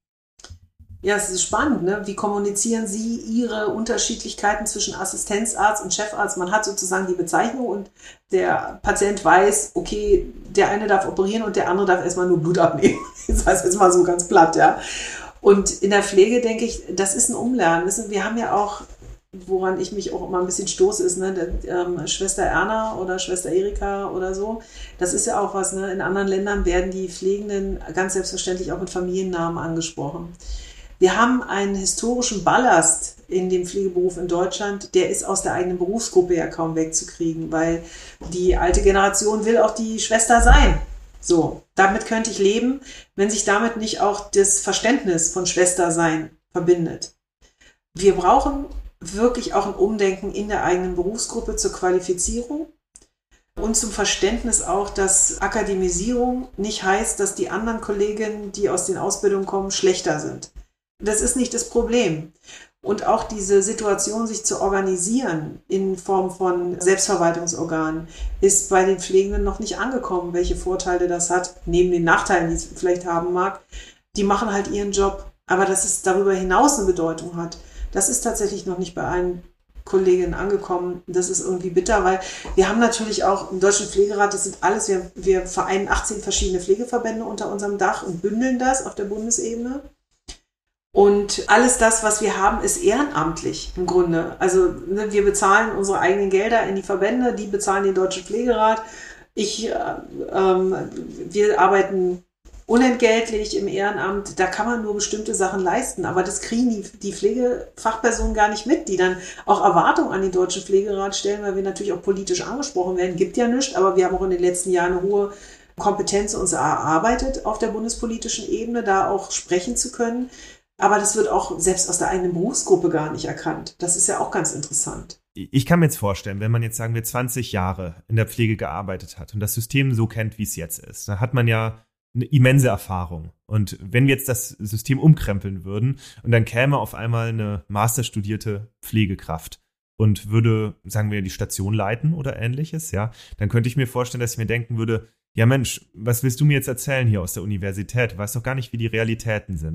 Ja, es ist spannend, ne? Wie kommunizieren Sie Ihre Unterschiedlichkeiten zwischen Assistenzarzt und Chefarzt? Man hat sozusagen die Bezeichnung und der Patient weiß, okay, der eine darf operieren und der andere darf erstmal nur Blut abnehmen. Das heißt jetzt mal so ganz platt, ja. Und in der Pflege denke ich, das ist ein Umlernen. Das ist, wir haben ja auch, woran ich mich auch immer ein bisschen stoße, ist ne, der, ähm, Schwester Erna oder Schwester Erika oder so. Das ist ja auch was, ne? In anderen Ländern werden die Pflegenden ganz selbstverständlich auch mit Familiennamen angesprochen. Wir haben einen historischen Ballast in dem Pflegeberuf in Deutschland, der ist aus der eigenen Berufsgruppe ja kaum wegzukriegen, weil die alte Generation will auch die Schwester sein. So, damit könnte ich leben, wenn sich damit nicht auch das Verständnis von Schwestersein verbindet. Wir brauchen wirklich auch ein Umdenken in der eigenen Berufsgruppe zur Qualifizierung und zum Verständnis auch, dass Akademisierung nicht heißt, dass die anderen Kolleginnen, die aus den Ausbildungen kommen, schlechter sind. Das ist nicht das Problem. Und auch diese Situation, sich zu organisieren in Form von Selbstverwaltungsorganen, ist bei den Pflegenden noch nicht angekommen, welche Vorteile das hat, neben den Nachteilen, die es vielleicht haben mag. Die machen halt ihren Job, aber dass es darüber hinaus eine Bedeutung hat, das ist tatsächlich noch nicht bei allen Kolleginnen angekommen. Das ist irgendwie bitter, weil wir haben natürlich auch im Deutschen Pflegerat, das sind alles, wir, wir vereinen achtzehn verschiedene Pflegeverbände unter unserem Dach und bündeln das auf der Bundesebene. Und alles das, was wir haben, ist ehrenamtlich im Grunde. Also ne, wir bezahlen unsere eigenen Gelder in die Verbände, die bezahlen den Deutschen Pflegerat. Ich, äh, ähm, wir arbeiten unentgeltlich im Ehrenamt. Da kann man nur bestimmte Sachen leisten. Aber das kriegen die, die Pflegefachpersonen gar nicht mit, die dann auch Erwartungen an den Deutschen Pflegerat stellen, weil wir natürlich auch politisch angesprochen werden. Gibt ja nichts, aber wir haben auch in den letzten Jahren eine hohe Kompetenz uns erarbeitet auf der bundespolitischen Ebene, da auch sprechen zu können. Aber das wird auch selbst aus der eigenen Berufsgruppe gar nicht erkannt. Das ist ja auch ganz interessant.
Ich kann mir jetzt vorstellen, wenn man jetzt, sagen wir, zwanzig Jahre in der Pflege gearbeitet hat und das System so kennt, wie es jetzt ist, dann hat man ja eine immense Erfahrung. Und wenn wir jetzt das System umkrempeln würden und dann käme auf einmal eine masterstudierte Pflegekraft und würde, sagen wir, die Station leiten oder ähnliches, ja, dann könnte ich mir vorstellen, dass ich mir denken würde, ja Mensch, was willst du mir jetzt erzählen hier aus der Universität? Du weißt doch gar nicht, wie die Realitäten sind.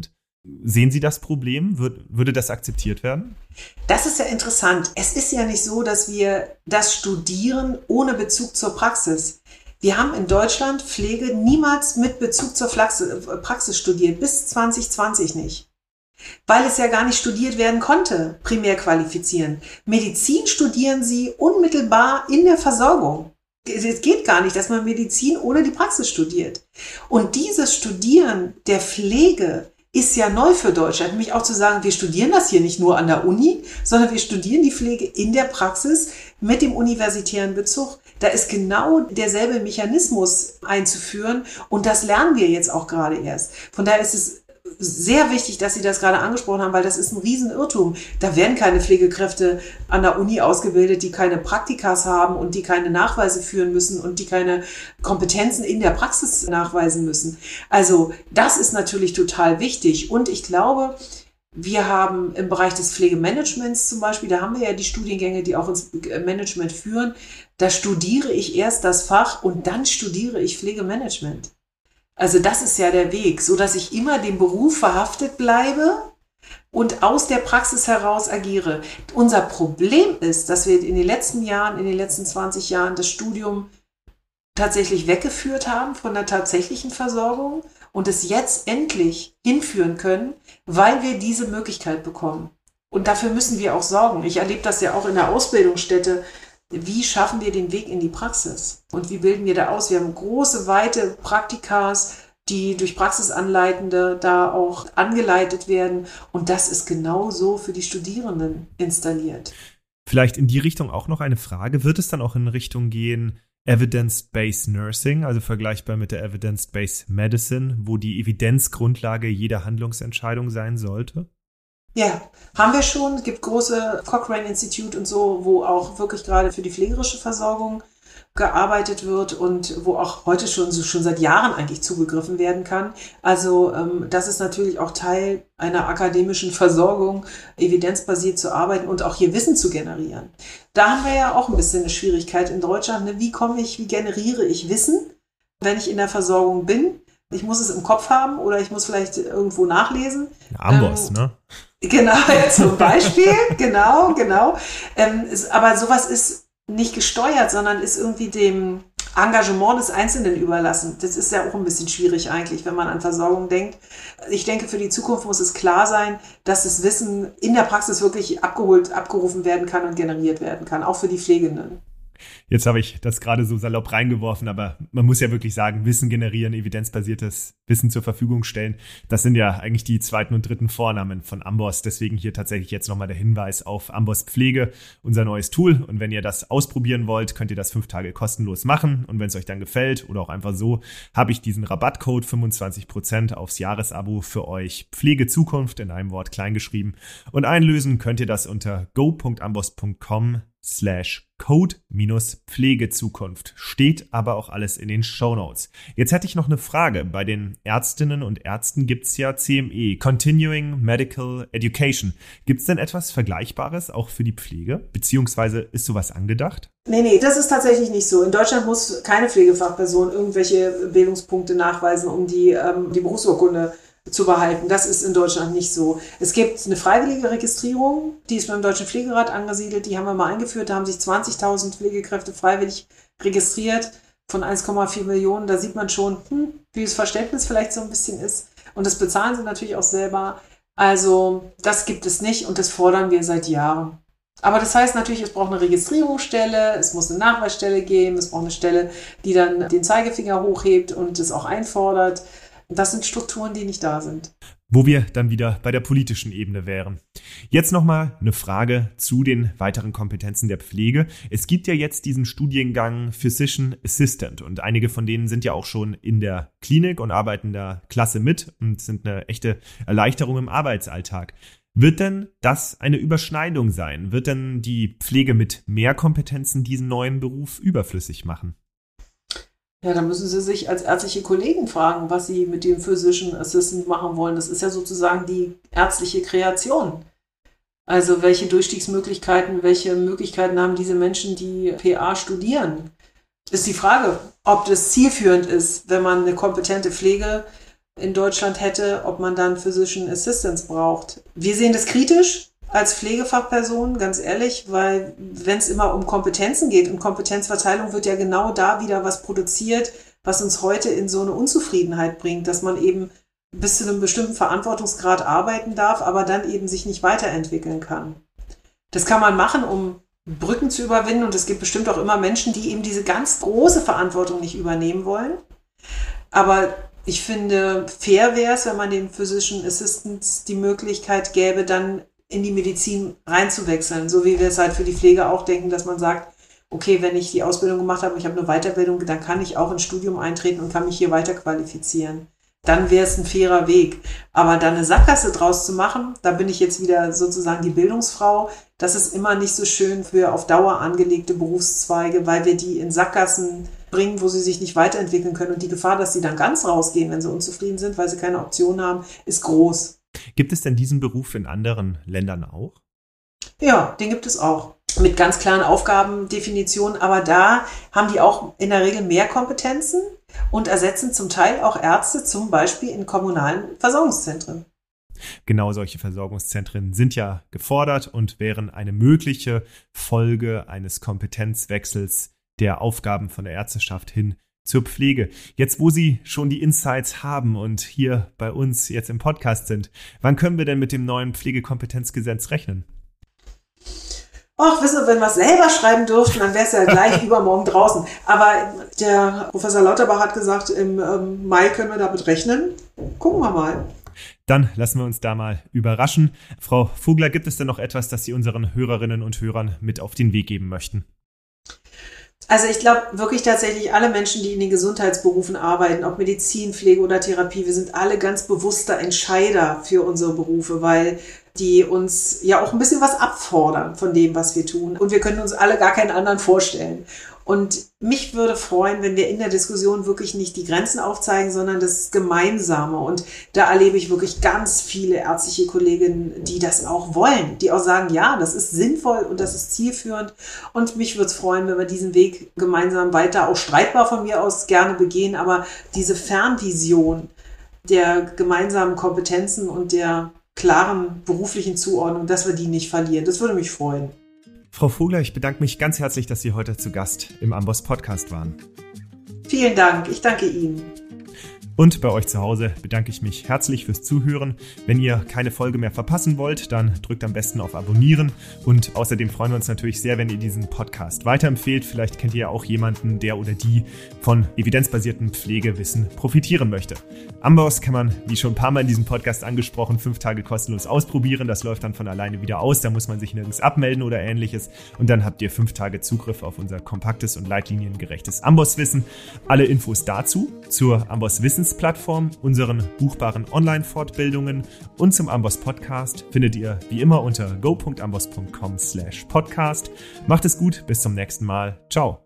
Sehen Sie das Problem? Würde, würde das akzeptiert werden?
Das ist ja interessant. Es ist ja nicht so, dass wir das studieren ohne Bezug zur Praxis. Wir haben in Deutschland Pflege niemals mit Bezug zur Praxis studiert, bis zwanzig zwanzig nicht. Weil es ja gar nicht studiert werden konnte, primär qualifizieren. Medizin studieren Sie unmittelbar in der Versorgung. Es geht gar nicht, dass man Medizin ohne die Praxis studiert. Und dieses Studieren der Pflege ist ja neu für Deutschland, nämlich auch zu sagen, wir studieren das hier nicht nur an der Uni, sondern wir studieren die Pflege in der Praxis mit dem universitären Bezug. Da ist genau derselbe Mechanismus einzuführen und das lernen wir jetzt auch gerade erst. Von daher ist es sehr wichtig, dass Sie das gerade angesprochen haben, weil das ist ein Riesenirrtum. Da werden keine Pflegekräfte an der Uni ausgebildet, die keine Praktikas haben und die keine Nachweise führen müssen und die keine Kompetenzen in der Praxis nachweisen müssen. Also das ist natürlich total wichtig. Und ich glaube, wir haben im Bereich des Pflegemanagements zum Beispiel, da haben wir ja die Studiengänge, die auch ins Management führen. Da studiere ich erst das Fach und dann studiere ich Pflegemanagement. Also das ist ja der Weg, so dass ich immer dem Beruf verhaftet bleibe und aus der Praxis heraus agiere. Unser Problem ist, dass wir in den letzten Jahren, in den letzten zwanzig Jahren das Studium tatsächlich weggeführt haben von der tatsächlichen Versorgung und es jetzt endlich hinführen können, weil wir diese Möglichkeit bekommen. Und dafür müssen wir auch sorgen. Ich erlebe das ja auch in der Ausbildungsstätte. Wie schaffen wir den Weg in die Praxis? Und wie bilden wir da aus? Wir haben große, weite Praktikas, die durch Praxisanleitende da auch angeleitet werden. Und das ist genauso für die Studierenden installiert.
Vielleicht in die Richtung auch noch eine Frage. Wird es dann auch in Richtung gehen, Evidence-Based Nursing, also vergleichbar mit der Evidence-Based Medicine, wo die Evidenzgrundlage jeder Handlungsentscheidung sein sollte?
Ja, haben wir schon. Es gibt große Cochrane Institute und so, wo auch wirklich gerade für die pflegerische Versorgung gearbeitet wird und wo auch heute schon, so schon seit Jahren eigentlich zugegriffen werden kann. Also ähm, das ist natürlich auch Teil einer akademischen Versorgung, evidenzbasiert zu arbeiten und auch hier Wissen zu generieren. Da haben wir ja auch ein bisschen eine Schwierigkeit in Deutschland. Ne? Wie komme ich, wie generiere ich Wissen, wenn ich in der Versorgung bin? Ich muss es im Kopf haben oder ich muss vielleicht irgendwo nachlesen.
Amboss, ähm, ne?
Genau, zum Beispiel, genau, genau. Ähm, ist, aber sowas ist nicht gesteuert, sondern ist irgendwie dem Engagement des Einzelnen überlassen. Das ist ja auch ein bisschen schwierig eigentlich, wenn man an Versorgung denkt. Ich denke, für die Zukunft muss es klar sein, dass das Wissen in der Praxis wirklich abgeholt, abgerufen werden kann und generiert werden kann, auch für die Pflegenden.
Jetzt habe ich das gerade so salopp reingeworfen, aber man muss ja wirklich sagen, Wissen generieren, evidenzbasiertes Wissen zur Verfügung stellen, das sind ja eigentlich die zweiten und dritten Vornamen von Amboss. Deswegen hier tatsächlich jetzt nochmal der Hinweis auf Amboss Pflege, unser neues Tool. Und wenn ihr das ausprobieren wollt, könnt ihr das fünf Tage kostenlos machen. Und wenn es euch dann gefällt oder auch einfach so, habe ich diesen Rabattcode fünfundzwanzig Prozent aufs Jahresabo für euch. Pflege Zukunft in einem Wort kleingeschrieben. Und einlösen könnt ihr das unter go punkt amboss punkt com slash Code minus Pflegezukunft. Steht aber auch alles in den Shownotes. Jetzt hätte ich noch eine Frage. Bei den Ärztinnen und Ärzten gibt's ja C M E, Continuing Medical Education. Gibt's denn etwas Vergleichbares auch für die Pflege? Beziehungsweise ist sowas angedacht?
Nee, nee, das ist tatsächlich nicht so. In Deutschland muss keine Pflegefachperson irgendwelche Bildungspunkte nachweisen, um die, ähm, die Berufsurkunde zu behalten. Das ist in Deutschland nicht so. Es gibt eine freiwillige Registrierung, die ist beim Deutschen Pflegerat angesiedelt, die haben wir mal eingeführt, da haben sich zwanzigtausend Pflegekräfte freiwillig registriert von eins Komma vier Millionen. Da sieht man schon, hm, wie das Verständnis vielleicht so ein bisschen ist. Und das bezahlen sie natürlich auch selber. Also das gibt es nicht und das fordern wir seit Jahren. Aber das heißt natürlich, es braucht eine Registrierungsstelle, es muss eine Nachweisstelle geben, es braucht eine Stelle, die dann den Zeigefinger hochhebt und es auch einfordert. Das sind Strukturen, die nicht da sind.
Wo wir dann wieder bei der politischen Ebene wären. Jetzt nochmal eine Frage zu den weiteren Kompetenzen der Pflege. Es gibt ja jetzt diesen Studiengang Physician Assistant und einige von denen sind ja auch schon in der Klinik und arbeiten da klasse mit und sind eine echte Erleichterung im Arbeitsalltag. Wird denn das eine Überschneidung sein? Wird denn die Pflege mit mehr Kompetenzen diesen neuen Beruf überflüssig machen?
Ja, da müssen Sie sich als ärztliche Kollegen fragen, was Sie mit dem Physician Assistant machen wollen. Das ist ja sozusagen die ärztliche Kreation. Also welche Durchstiegsmöglichkeiten, welche Möglichkeiten haben diese Menschen, die P A studieren? Ist die Frage, ob das zielführend ist, wenn man eine kompetente Pflege in Deutschland hätte, ob man dann Physician Assistants braucht. Wir sehen das kritisch als Pflegefachperson, ganz ehrlich, weil wenn es immer um Kompetenzen geht und Kompetenzverteilung, wird ja genau da wieder was produziert, was uns heute in so eine Unzufriedenheit bringt, dass man eben bis zu einem bestimmten Verantwortungsgrad arbeiten darf, aber dann eben sich nicht weiterentwickeln kann. Das kann man machen, um Brücken zu überwinden, und es gibt bestimmt auch immer Menschen, die eben diese ganz große Verantwortung nicht übernehmen wollen. Aber ich finde, fair wäre es, wenn man den Physician Assistants die Möglichkeit gäbe, dann in die Medizin reinzuwechseln, so wie wir es halt für die Pflege auch denken, dass man sagt, okay, wenn ich die Ausbildung gemacht habe, ich habe eine Weiterbildung, dann kann ich auch ins Studium eintreten und kann mich hier weiter qualifizieren. Dann wäre es ein fairer Weg. Aber da eine Sackgasse draus zu machen, da bin ich jetzt wieder sozusagen die Bildungsfrau, das ist immer nicht so schön für auf Dauer angelegte Berufszweige, weil wir die in Sackgassen bringen, wo sie sich nicht weiterentwickeln können. Und die Gefahr, dass sie dann ganz rausgehen, wenn sie unzufrieden sind, weil sie keine Option haben, ist groß.
Gibt es denn diesen Beruf in anderen Ländern auch?
Ja, den gibt es auch. Mit ganz klaren Aufgabendefinitionen. Aber da haben die auch in der Regel mehr Kompetenzen und ersetzen zum Teil auch Ärzte, zum Beispiel in kommunalen Versorgungszentren.
Genau solche Versorgungszentren sind ja gefordert und wären eine mögliche Folge eines Kompetenzwechsels der Aufgaben von der Ärzteschaft hin zur Pflege. Jetzt, wo Sie schon die Insights haben und hier bei uns jetzt im Podcast sind, wann können wir denn mit dem neuen Pflegekompetenzgesetz rechnen?
Ach, wissen Sie, wenn wir es selber schreiben dürften, dann wäre es ja gleich übermorgen draußen. Aber der Professor Lauterbach hat gesagt, im ähm, Mai können wir damit rechnen. Gucken wir mal.
Dann lassen wir uns da mal überraschen. Frau Vogler, gibt es denn noch etwas, das Sie unseren Hörerinnen und Hörern mit auf den Weg geben möchten?
Also ich glaube wirklich tatsächlich, alle Menschen, die in den Gesundheitsberufen arbeiten, ob Medizin, Pflege oder Therapie, wir sind alle ganz bewusster Entscheider für unsere Berufe, weil die uns ja auch ein bisschen was abfordern von dem, was wir tun. Und wir können uns alle gar keinen anderen vorstellen. Und mich würde freuen, wenn wir in der Diskussion wirklich nicht die Grenzen aufzeigen, sondern das Gemeinsame. Und da erlebe ich wirklich ganz viele ärztliche Kolleginnen, die das auch wollen, die auch sagen, ja, das ist sinnvoll und das ist zielführend. Und mich würde es freuen, wenn wir diesen Weg gemeinsam weiter, auch streitbar von mir aus, gerne begehen. Aber diese Fernvision der gemeinsamen Kompetenzen und der klaren beruflichen Zuordnung, dass wir die nicht verlieren, das würde mich freuen.
Frau Vogler, ich bedanke mich ganz herzlich, dass Sie heute zu Gast im Amboss Podcast waren.
Vielen Dank, ich danke Ihnen.
Und bei euch zu Hause bedanke ich mich herzlich fürs Zuhören. Wenn ihr keine Folge mehr verpassen wollt, dann drückt am besten auf Abonnieren. Und außerdem freuen wir uns natürlich sehr, wenn ihr diesen Podcast weiterempfehlt. Vielleicht kennt ihr ja auch jemanden, der oder die von evidenzbasiertem Pflegewissen profitieren möchte. Amboss kann man, wie schon ein paar Mal in diesem Podcast angesprochen, fünf Tage kostenlos ausprobieren. Das läuft dann von alleine wieder aus. Da muss man sich nirgends abmelden oder ähnliches. Und dann habt ihr fünf Tage Zugriff auf unser kompaktes und leitliniengerechtes Amboss-Wissen. Alle Infos dazu zur Amboss Wissens Plattform, unseren buchbaren Online-Fortbildungen und zum Amboss Podcast findet ihr wie immer unter go punkt amboss punkt com slash podcast. Macht es gut, bis zum nächsten Mal. Ciao.